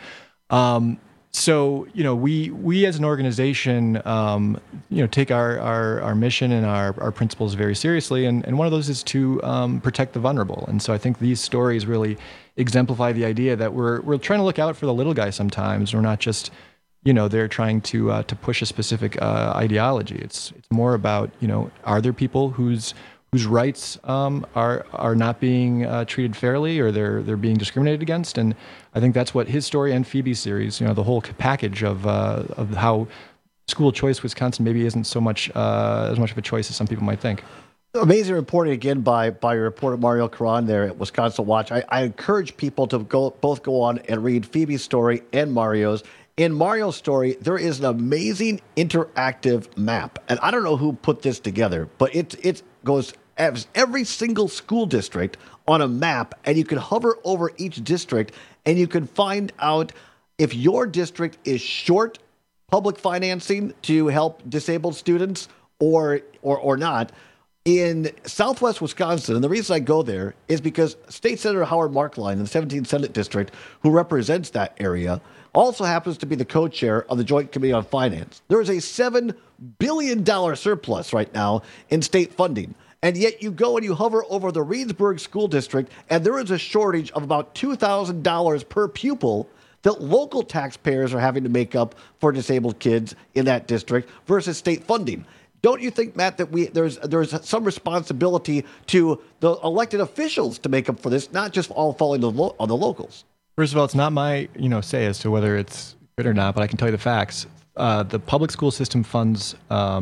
So, we as an organization, take our mission and our principles very seriously. And one of those is to protect the vulnerable. And so I think these stories really exemplify the idea that we're trying to look out for the little guy sometimes. We're not just, they're trying to push a specific ideology. It's more about, are there people whose rights are not being treated fairly, or they're being discriminated against. And I think that's what his story and Phoebe's series, the whole package of how school choice Wisconsin maybe isn't so much as much of a choice as some people might think. Amazing reporting again by your reporter Mario Caron there at Wisconsin Watch. I encourage people to both go on and read Phoebe's story and Mario's. In Mario's story, there is an amazing interactive map, and I don't know who put this together, but it goes every single school district on a map, and you can hover over each district, and you can find out if your district is short public financing to help disabled students or not. In Southwest Wisconsin, and the reason I go there is because State Senator Howard Markline in the 17th Senate District, who represents that area, also happens to be the co-chair of the Joint Committee on Finance. There is a $7 billion surplus right now in state funding. And yet you go and you hover over the Reedsburg School District, and there is a shortage of about $2,000 per pupil that local taxpayers are having to make up for disabled kids in that district versus state funding. Don't you think, Matt, that there's some responsibility to the elected officials to make up for this, not just all falling on the locals? First of all, it's not my say as to whether it's good or not, but I can tell you the facts. The public school system funds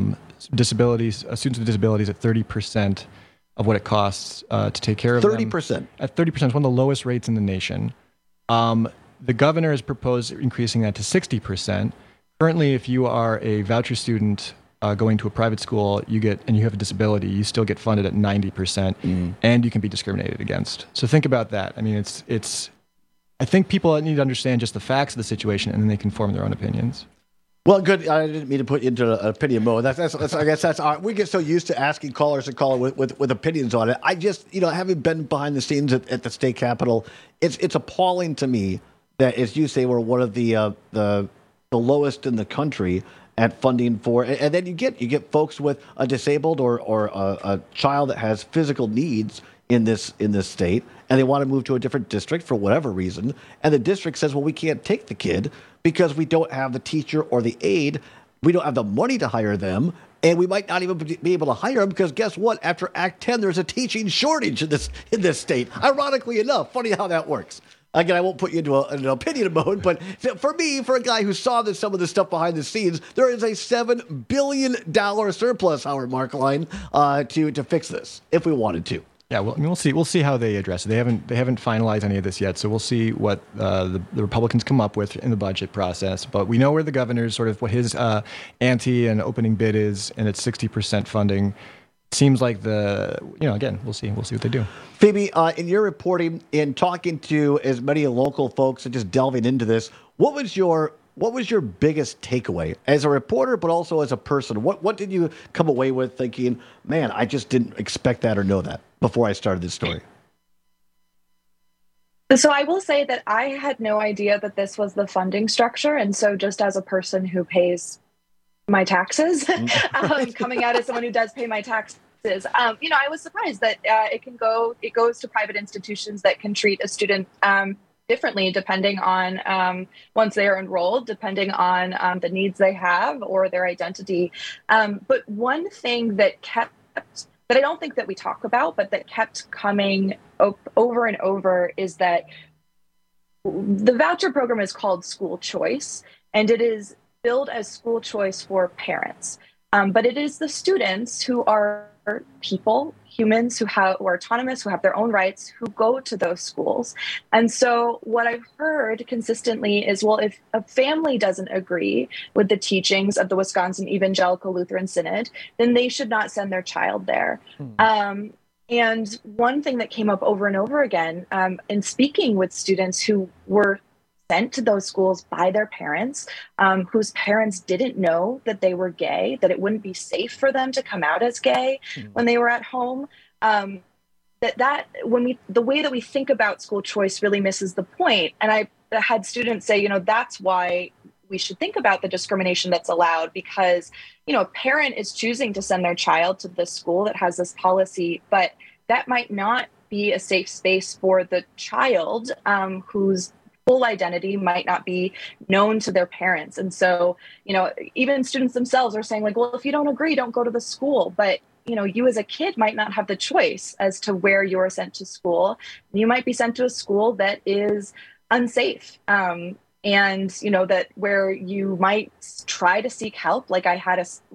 students with disabilities at 30% of what it costs to take care of 30%. them. At 30%, it's one of the lowest rates in the nation. The governor has proposed increasing that to 60%. Currently, if you are a voucher student going to a private school, you have a disability, you still get funded at 90%, and you can be discriminated against. So think about that. I mean, it's. I think people need to understand just the facts of the situation, and then they can form their own opinions. Well, good. I didn't mean to put you into an opinion mode. I guess that's we get so used to asking callers to call with opinions on it. I just, having been behind the scenes at the state capitol, it's appalling to me that, as you say, we're one of the lowest in the country at funding for, and then you get folks with a disabled or a child that has physical needs in this state, and they want to move to a different district for whatever reason, and the district says, well, we can't take the kid because we don't have the teacher or the aide, we don't have the money to hire them, and we might not even be able to hire them because guess what? After Act 10, there's a teaching shortage in this state. Ironically enough, funny how that works. Again, I won't put you into an opinion mode, but for me, for a guy who saw some of this stuff behind the scenes, there is a $7 billion surplus, Howard Markline, to fix this if we wanted to. Yeah, well, I mean, we'll see. We'll see how they address it. They haven't finalized any of this yet, so we'll see what the Republicans come up with in the budget process. But we know where the governor's what his ante and opening bid is, and it's 60% funding. Seems like again, we'll see. We'll see what they do. Phoebe, in your reporting, in talking to as many local folks and just delving into this, what was your biggest takeaway as a reporter, but also as a person? What did you come away with thinking, man, I just didn't expect that or know that before I started this story? So I will say that I had no idea that this was the funding structure. And so just as a person who pays my taxes, coming out as someone who does pay my taxes, I was surprised that it goes to private institutions that can treat a student differently depending on once they are enrolled, depending on the needs they have or their identity. But one thing that I don't think that we talk about, but that kept coming over and over is that the voucher program is called School Choice, and it is billed as school choice for parents. But it is the students who are humans who are autonomous, who have their own rights, who go to those schools. And so what I've heard consistently is, well, if a family doesn't agree with the teachings of the Wisconsin Evangelical Lutheran Synod, then they should not send their child there. And one thing that came up over and over again in speaking with students who were sent to those schools by their parents, whose parents didn't know that they were gay, that it wouldn't be safe for them to come out as gay when they were at home. The way that we think about school choice really misses the point. And I had students say, that's why we should think about the discrimination that's allowed, because, a parent is choosing to send their child to this school that has this policy, but that might not be a safe space for the child whose full identity might not be known to their parents. And so, even students themselves are saying well, if you don't agree, don't go to the school. But, you as a kid might not have the choice as to where you're sent to school. You might be sent to a school that is unsafe. and that where you might try to seek help, like we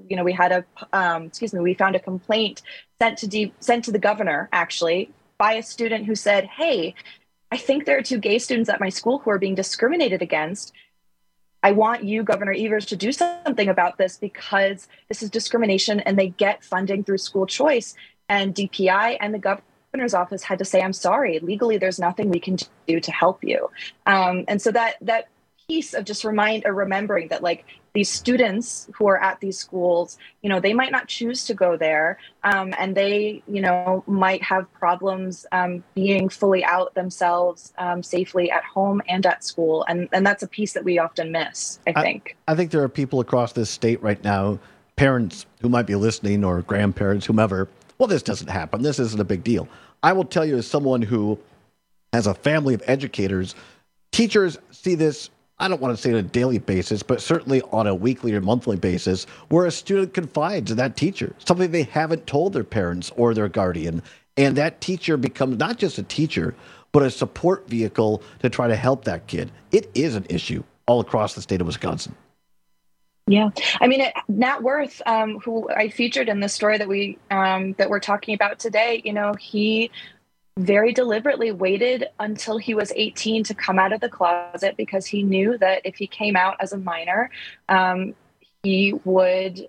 found a complaint sent to the governor, actually, by a student who said, hey, I think there are 2 gay students at my school who are being discriminated against. I want you, Governor Evers, to do something about this because this is discrimination and they get funding through school choice. And DPI and the governor's office had to say, I'm sorry, legally, there's nothing we can do to help you. And so that piece of just remembering that, like, these students who are at these schools, they might not choose to go there, and they, might have problems being fully out themselves safely at home and at school. And that's a piece that we often miss, I think. I think there are people across this state right now, parents who might be listening or grandparents, whomever, well, this doesn't happen. This isn't a big deal. I will tell you, as someone who has a family of educators, teachers see this, I don't want to say on a daily basis, but certainly on a weekly or monthly basis, where a student confides in that teacher, something they haven't told their parents or their guardian. And that teacher becomes not just a teacher, but a support vehicle to try to help that kid. It is an issue all across the state of Wisconsin. Yeah. I mean, Nat Worth, who I featured in the story that we're talking about today, he very deliberately waited until he was 18 to come out of the closet because he knew that if he came out as a minor, he would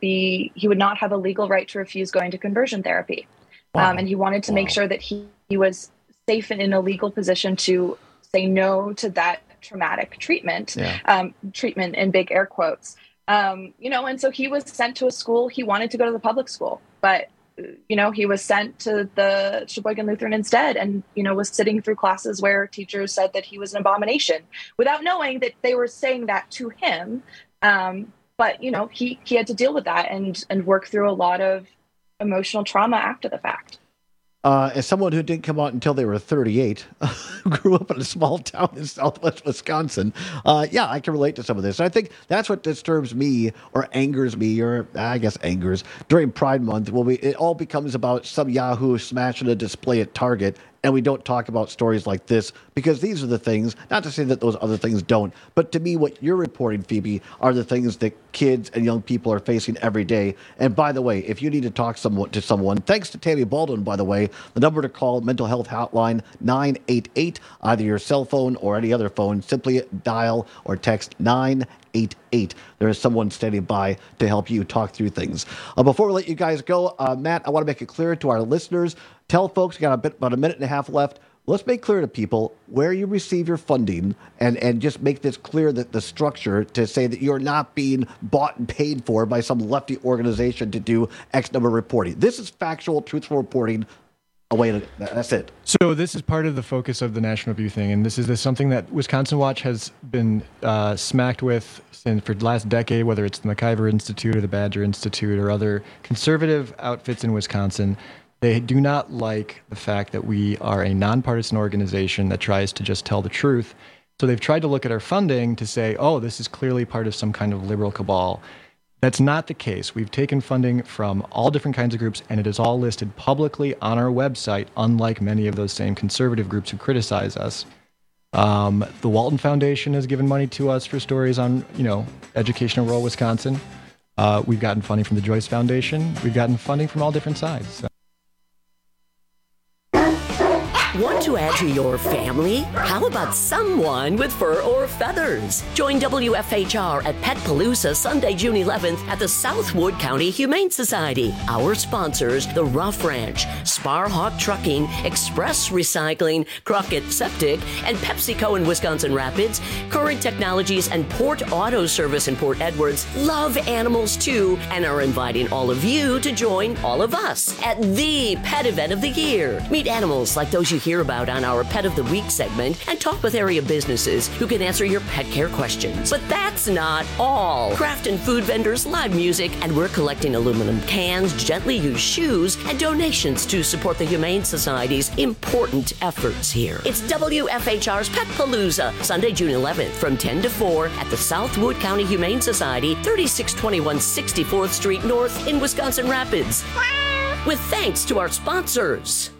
not have a legal right to refuse going to conversion therapy. Wow. And he wanted to make sure that he was safe and in a legal position to say no to that traumatic treatment, treatment in big air quotes. And so he was sent to a school. He wanted to go to the public school, but he was sent to the Sheboygan Lutheran instead, and, was sitting through classes where teachers said that he was an abomination without knowing that they were saying that to him. But, he had to deal with that and work through a lot of emotional trauma after the fact. As someone who didn't come out until they were 38, grew up in a small town in southwest Wisconsin, I can relate to some of this. I think that's what disturbs me or angers me, or I guess angers, during Pride Month. It all becomes about some yahoo smashing a display at Target, and we don't talk about stories like this, because these are the things, not to say that those other things don't, but to me, what you're reporting, Phoebe, are the things that kids and young people are facing every day. And by the way, if you need to talk to someone, thanks to Tammy Baldwin, by the way, the number to call, mental health hotline, 988, either your cell phone or any other phone, simply dial or text 988. There is someone standing by to help you talk through things. Before we let you guys go, Matt, I want to make it clear to our listeners, tell folks, we got about a minute and a half left. Let's make clear to people where you receive your funding and just make this clear, that the structure to say that you're not being bought and paid for by some lefty organization to do X number of reporting. This is factual, truthful reporting. That's it. So this is part of the focus of the National Review thing, and this is something that Wisconsin Watch has been smacked with for the last decade, whether it's the McIver Institute or the Badger Institute or other conservative outfits in Wisconsin. They do not like the fact that we are a nonpartisan organization that tries to just tell the truth. So they've tried to look at our funding to say, oh, this is clearly part of some kind of liberal cabal. That's not the case. We've taken funding from all different kinds of groups, and it is all listed publicly on our website, unlike many of those same conservative groups who criticize us. The Walton Foundation has given money to us for stories on, education in rural Wisconsin. We've gotten funding from the Joyce Foundation. We've gotten funding from all different sides. So. Want to add to your family? How about someone with fur or feathers? Join WFHR at Petpalooza Sunday, June 11th at the Southwood County Humane Society. Our sponsors, the Rough Ranch, Sparhawk Trucking, Express Recycling, Crockett Septic, and PepsiCo in Wisconsin Rapids, Current Technologies, and Port Auto Service in Port Edwards love animals too and are inviting all of you to join all of us at the pet event of the year. Meet animals like those you hear about on our Pet of the Week segment and talk with area businesses who can answer your pet care questions. But that's not all. Craft and food vendors, live music, and we're collecting aluminum cans, gently used shoes, and donations to support the Humane Society's important efforts here. It's WFHR's Petpalooza, Sunday, June 11th from 10 to 4 at the Southwood County Humane Society, 3621 64th Street North in Wisconsin Rapids. With thanks to our sponsors.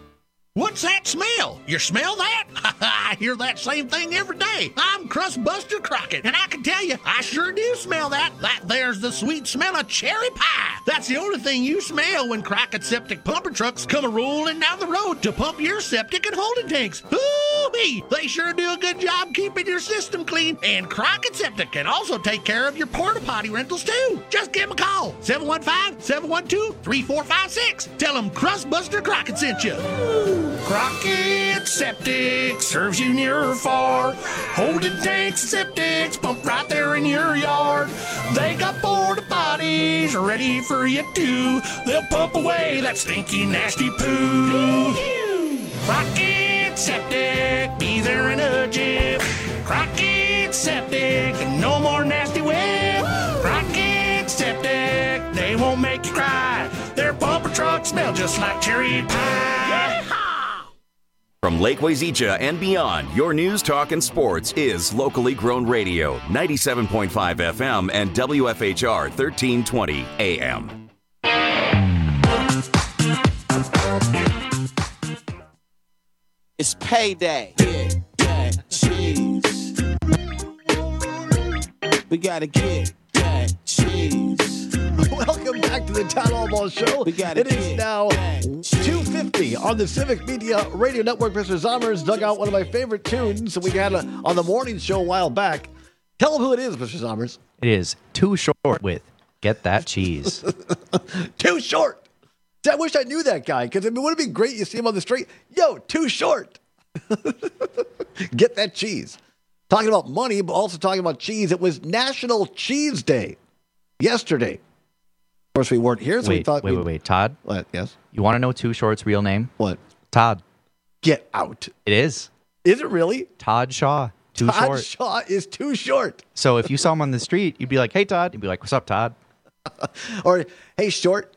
What's that smell? You smell that? I hear that same thing every day. I'm Crustbuster Crockett, and I can tell you, I sure do smell that. That there's the sweet smell of cherry pie. That's the only thing you smell when Crockett Septic pumper trucks come a-rolling down the road to pump your septic and holding tanks. Ooh-wee! They sure do a good job keeping your system clean, and Crockett Septic can also take care of your porta potty rentals, too. Just give them a call, 715-712-3456. Tell them Crustbuster Crockett sent you. Crockett Septic serves you near or far. Holding tanks and septics pump right there in your yard. They got porta potties ready for you too. They'll pump away that stinky, nasty poo. Crockett Septic, be there in a jiff. Crockett Septic, no more nasty whip. Crockett Septic, they won't make you cry. Their pumper trucks smell just like cherry pie. From Lake Wazeecha and beyond, your news, talk, and sports is locally grown radio, 97.5 FM and WFHR 1320 AM. It's payday. Yeah, cheese. We gotta get that cheese. Welcome back to the Town Hall Ball Show. It is now 2:50 on the Civic Media Radio Network. Mr. Zommers dug out one of my favorite tunes that we had on the morning show a while back. Tell them who it is, Mr. Zommers. It is Too Short with Get That Cheese. Too Short. I wish I knew that guy, because it would have been great. You see him on the street. Yo, Too Short. Get that cheese. Talking about money, but also talking about cheese. It was National Cheese Day yesterday. Of course, we weren't here, so we thought... Wait. Todd? What? Yes? You want to know Too Short's real name? What? Todd. Get out. It is. Is it really? Todd Shaw. Too Todd Short. Shaw is Too Short. So if you saw him on the street, you'd be like, hey, Todd. You'd be like, what's up, Todd? Or, hey, Short.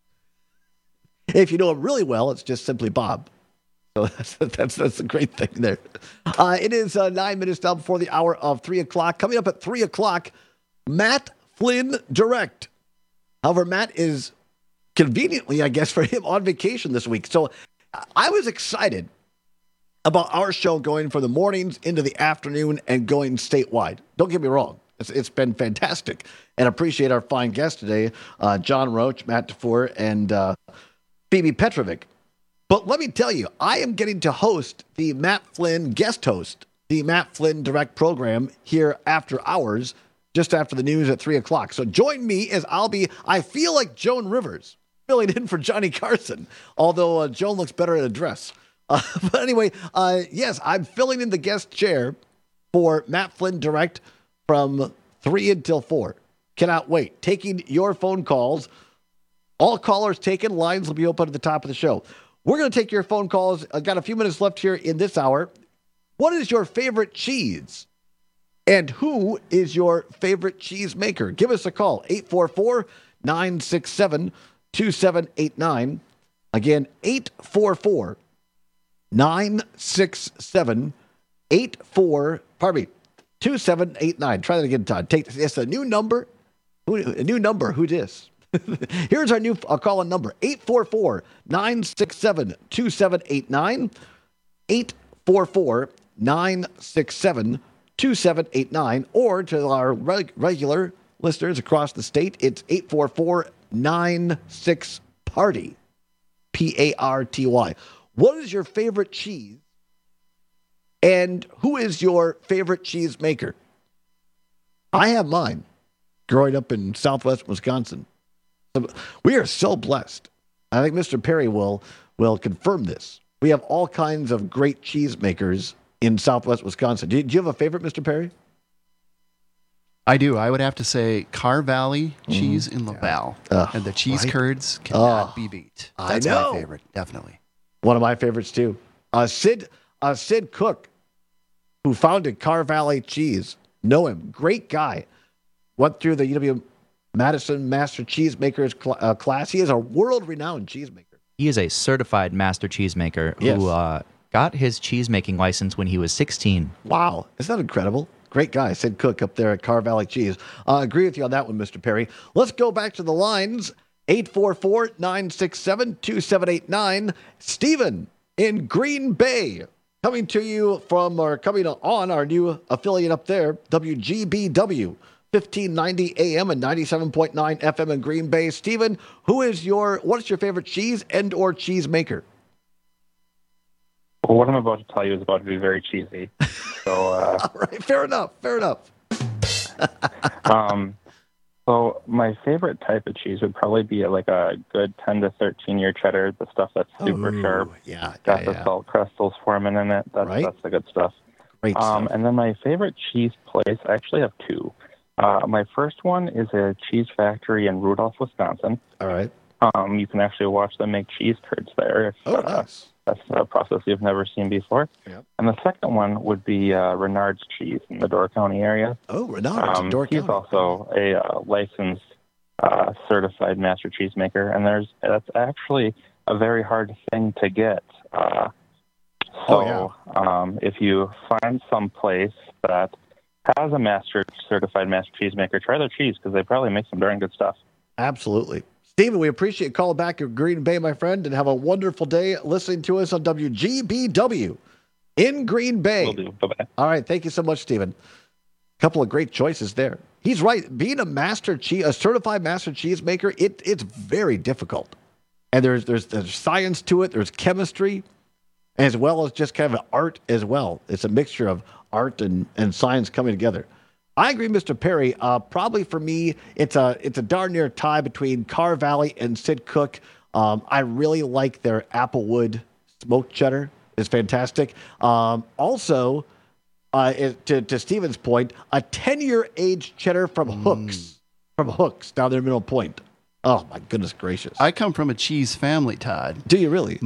If you know him really well, it's just simply Bob. So that's a great thing there. It is 9 minutes now before the hour of 3 o'clock. Coming up at 3 o'clock, Matt Flynn Direct. However, Matt is conveniently, I guess, for him on vacation this week. So I was excited about our show going from the mornings into the afternoon and going statewide. Don't get me wrong. It's been fantastic. And appreciate our fine guests today, John Roach, Matt DeFore, and Phoebe Petrovic. But let me tell you, I am getting to host the Matt Flynn guest host, the Matt Flynn Direct program here after hours, just after the news at 3 o'clock. So join me as I feel like Joan Rivers, filling in for Johnny Carson, although Joan looks better in a dress. But anyway, yes, I'm filling in the guest chair for Matt Flynn Direct from 3 until 4. Cannot wait. Taking your phone calls. All callers taken. Lines will be open at the top of the show. We're going to take your phone calls. I've got a few minutes left here in this hour. What is your favorite cheese? And who is your favorite cheese maker? Give us a call, 844-967-2789. Again, 844-967-2789. Try that again, Todd. It's a new number. A new number. Who dis? Here's our new call-in number, 844-967-2789. 844-967-2789, or to our regular listeners across the state, it's 844-96-PARTY, P-A-R-T-Y. What is your favorite cheese, and who is your favorite cheese maker? I have mine, growing up in southwest Wisconsin. We are so blessed. I think Mr. Perry will confirm this. We have all kinds of great cheese makers in southwest Wisconsin. Do you have a favorite, Mr. Perry? I do. I would have to say Carr Valley cheese in Laval. And the cheese curds cannot be beat. That's my favorite, definitely. One of my favorites, too. Sid Cook, who founded Carr Valley Cheese. Know him. Great guy. Went through the UW-Madison Master Cheesemakers class. He is a world-renowned cheesemaker. He is a certified master cheesemaker who got his cheesemaking license when he was 16. Wow. Isn't that incredible? Great guy, Sid Cook up there at Carr Valley Cheese. I agree with you on that one, Mr. Perry. Let's go back to the lines. 844-967-2789. Stephen in Green Bay. Coming to you from, or coming on our new affiliate up there, WGBW, 1590 AM and 97.9 FM in Green Bay. Stephen, what is your favorite cheese and or cheese maker? Well, what I'm about to tell you is about to be very cheesy. So, all right, fair enough. So my favorite type of cheese would probably be like a good 10 to 13 year cheddar, the stuff that's super sharp. Got the salt crystals forming in it. That's the good stuff. Great stuff. And then my favorite cheese place, I actually have two. My first one is a cheese factory in Rudolph, Wisconsin. All right. You can actually watch them make cheese curds there. Nice. That's a process you've never seen before. Yep. And the second one would be Renard's Cheese in the Door County area. Oh, Renard's in Door County. He's also a licensed, certified master cheesemaker, and that's actually a very hard thing to get. If you find some place that has a certified master cheesemaker, try their cheese because they probably make some darn good stuff. Absolutely. Stephen, we appreciate you calling back in Green Bay, my friend, and have a wonderful day listening to us on WGBW in Green Bay. Will do. Bye-bye. All right. Thank you so much, Stephen. A couple of great choices there. He's right. Being a certified master cheesemaker, it's very difficult. And there's science to it. There's chemistry, as well as just kind of an art as well. It's a mixture of art and science coming together. I agree, Mr. Perry. Probably for me, it's a darn near tie between Carr Valley and Sid Cook. I really like their Applewood smoked cheddar. It's fantastic. Also, to Stephen's point, a 10-year aged cheddar from Hooks down there in Middle Point. Oh my goodness gracious! I come from a cheese family, Todd. Do you really?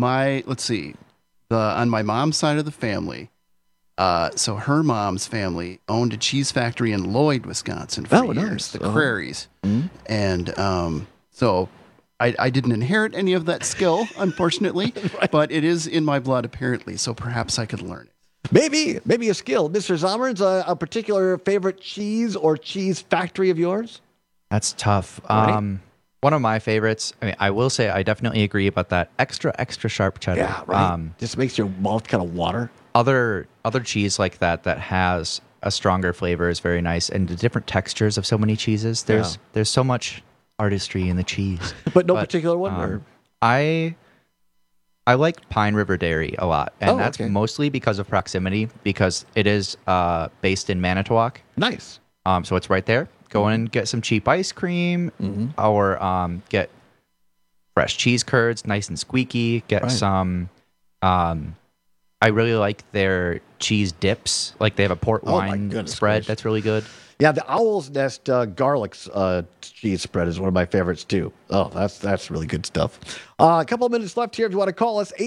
On my mom's side of the family. So her mom's family owned a cheese factory in Lloyd, Wisconsin for years, the Crairies. Mm-hmm. And so I didn't inherit any of that skill, unfortunately, but it is in my blood apparently, so perhaps I could learn it. Maybe a skill. Mr. Zommerns, a particular favorite cheese or cheese factory of yours? That's tough. Right. One of my favorites, I will say I definitely agree about that extra sharp cheddar. Yeah, right. Just makes your mouth kind of water. Other cheese like that has a stronger flavor is very nice, and the different textures of so many cheeses. There's so much artistry in the cheese. But no particular one? I like Pine River Dairy a lot, and that's mostly because of proximity, because it is based in Manitowoc. Nice. So it's right there. Go in and get some cheap ice cream, or get fresh cheese curds, nice and squeaky. Get some. I really like their cheese dips. Like they have a port wine spread that's really good. Yeah, the Owl's Nest garlic's cheese spread is one of my favorites too. Oh, that's really good stuff. A couple of minutes left here. If you want to call us,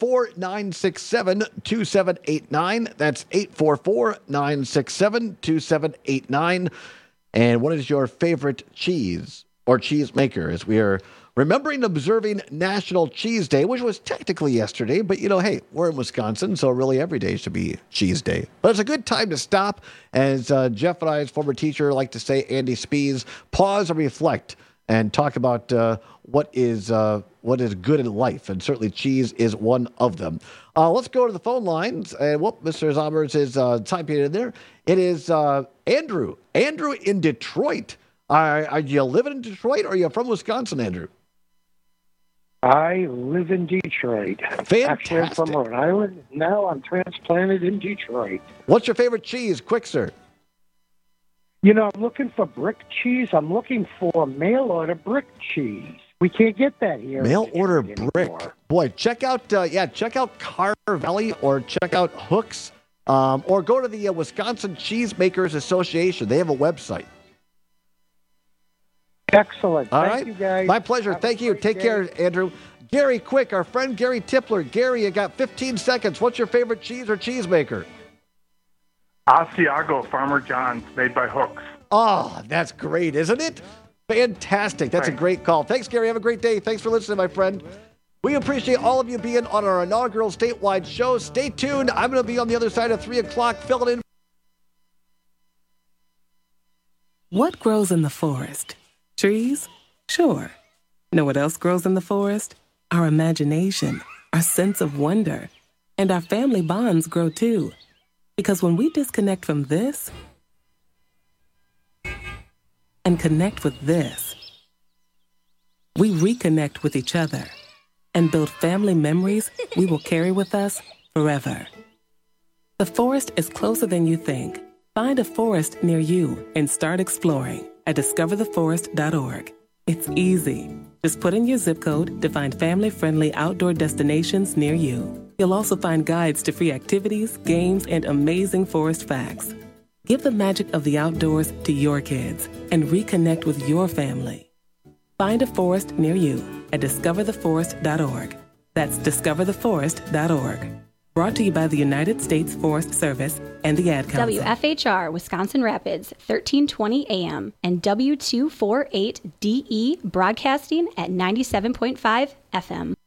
844-967-2789. That's 844-967-2789. And what is your favorite cheese or cheese maker? As we are remembering observing National Cheese Day, which was technically yesterday, but hey, we're in Wisconsin, so really every day should be Cheese Day. But it's a good time to stop, as Jeff and I, as former teacher, like to say, Andy Spees, pause and reflect and talk about what is good in life, and certainly cheese is one of them. Let's go to the phone lines, and Mr. Zommers is typing in there. It is Andrew. Andrew in Detroit. Are you living in Detroit, or are you from Wisconsin, Andrew? I live in Detroit. Fantastic. Actually, I'm from Rhode Island. Now I'm transplanted in Detroit. What's your favorite cheese? Quick, sir. I'm looking for brick cheese. I'm looking for mail-order brick cheese. We can't get that here. Mail-order brick. Anymore. Boy, check out Carr Valley, or check out Hooks, or go to the Wisconsin Cheesemakers Association. They have a website. Excellent. All Thank right. you, guys. My pleasure. Thank you. Take care, Andrew. Gary, quick, our friend Gary Tipler. Gary, you got 15 seconds. What's your favorite cheese or cheesemaker? Asiago Farmer John's, made by Hooks. Oh, that's great, isn't it? Fantastic. That's a great call. Thanks, Gary. Have a great day. Thanks for listening, my friend. We appreciate all of you being on our inaugural statewide show. Stay tuned. I'm going to be on the other side of 3 o'clock filling in. What grows in the forest? Trees? Sure. Know what else grows in the forest? Our imagination, our sense of wonder, And our family bonds grow too. Because when we disconnect from this and connect with this, we reconnect with each other and build family memories we will carry with us forever. The forest is closer than you think. Find a forest near you and start exploring at discovertheforest.org. It's easy. Just put in your zip code to find family-friendly outdoor destinations near you. You'll also find guides to free activities, games, and amazing forest facts. Give the magic of the outdoors to your kids and reconnect with your family. Find a forest near you at discovertheforest.org. That's discovertheforest.org. Brought to you by the United States Forest Service and the Ad Council. WFHR, Wisconsin Rapids, 1320 AM, and W248DE, broadcasting at 97.5 FM.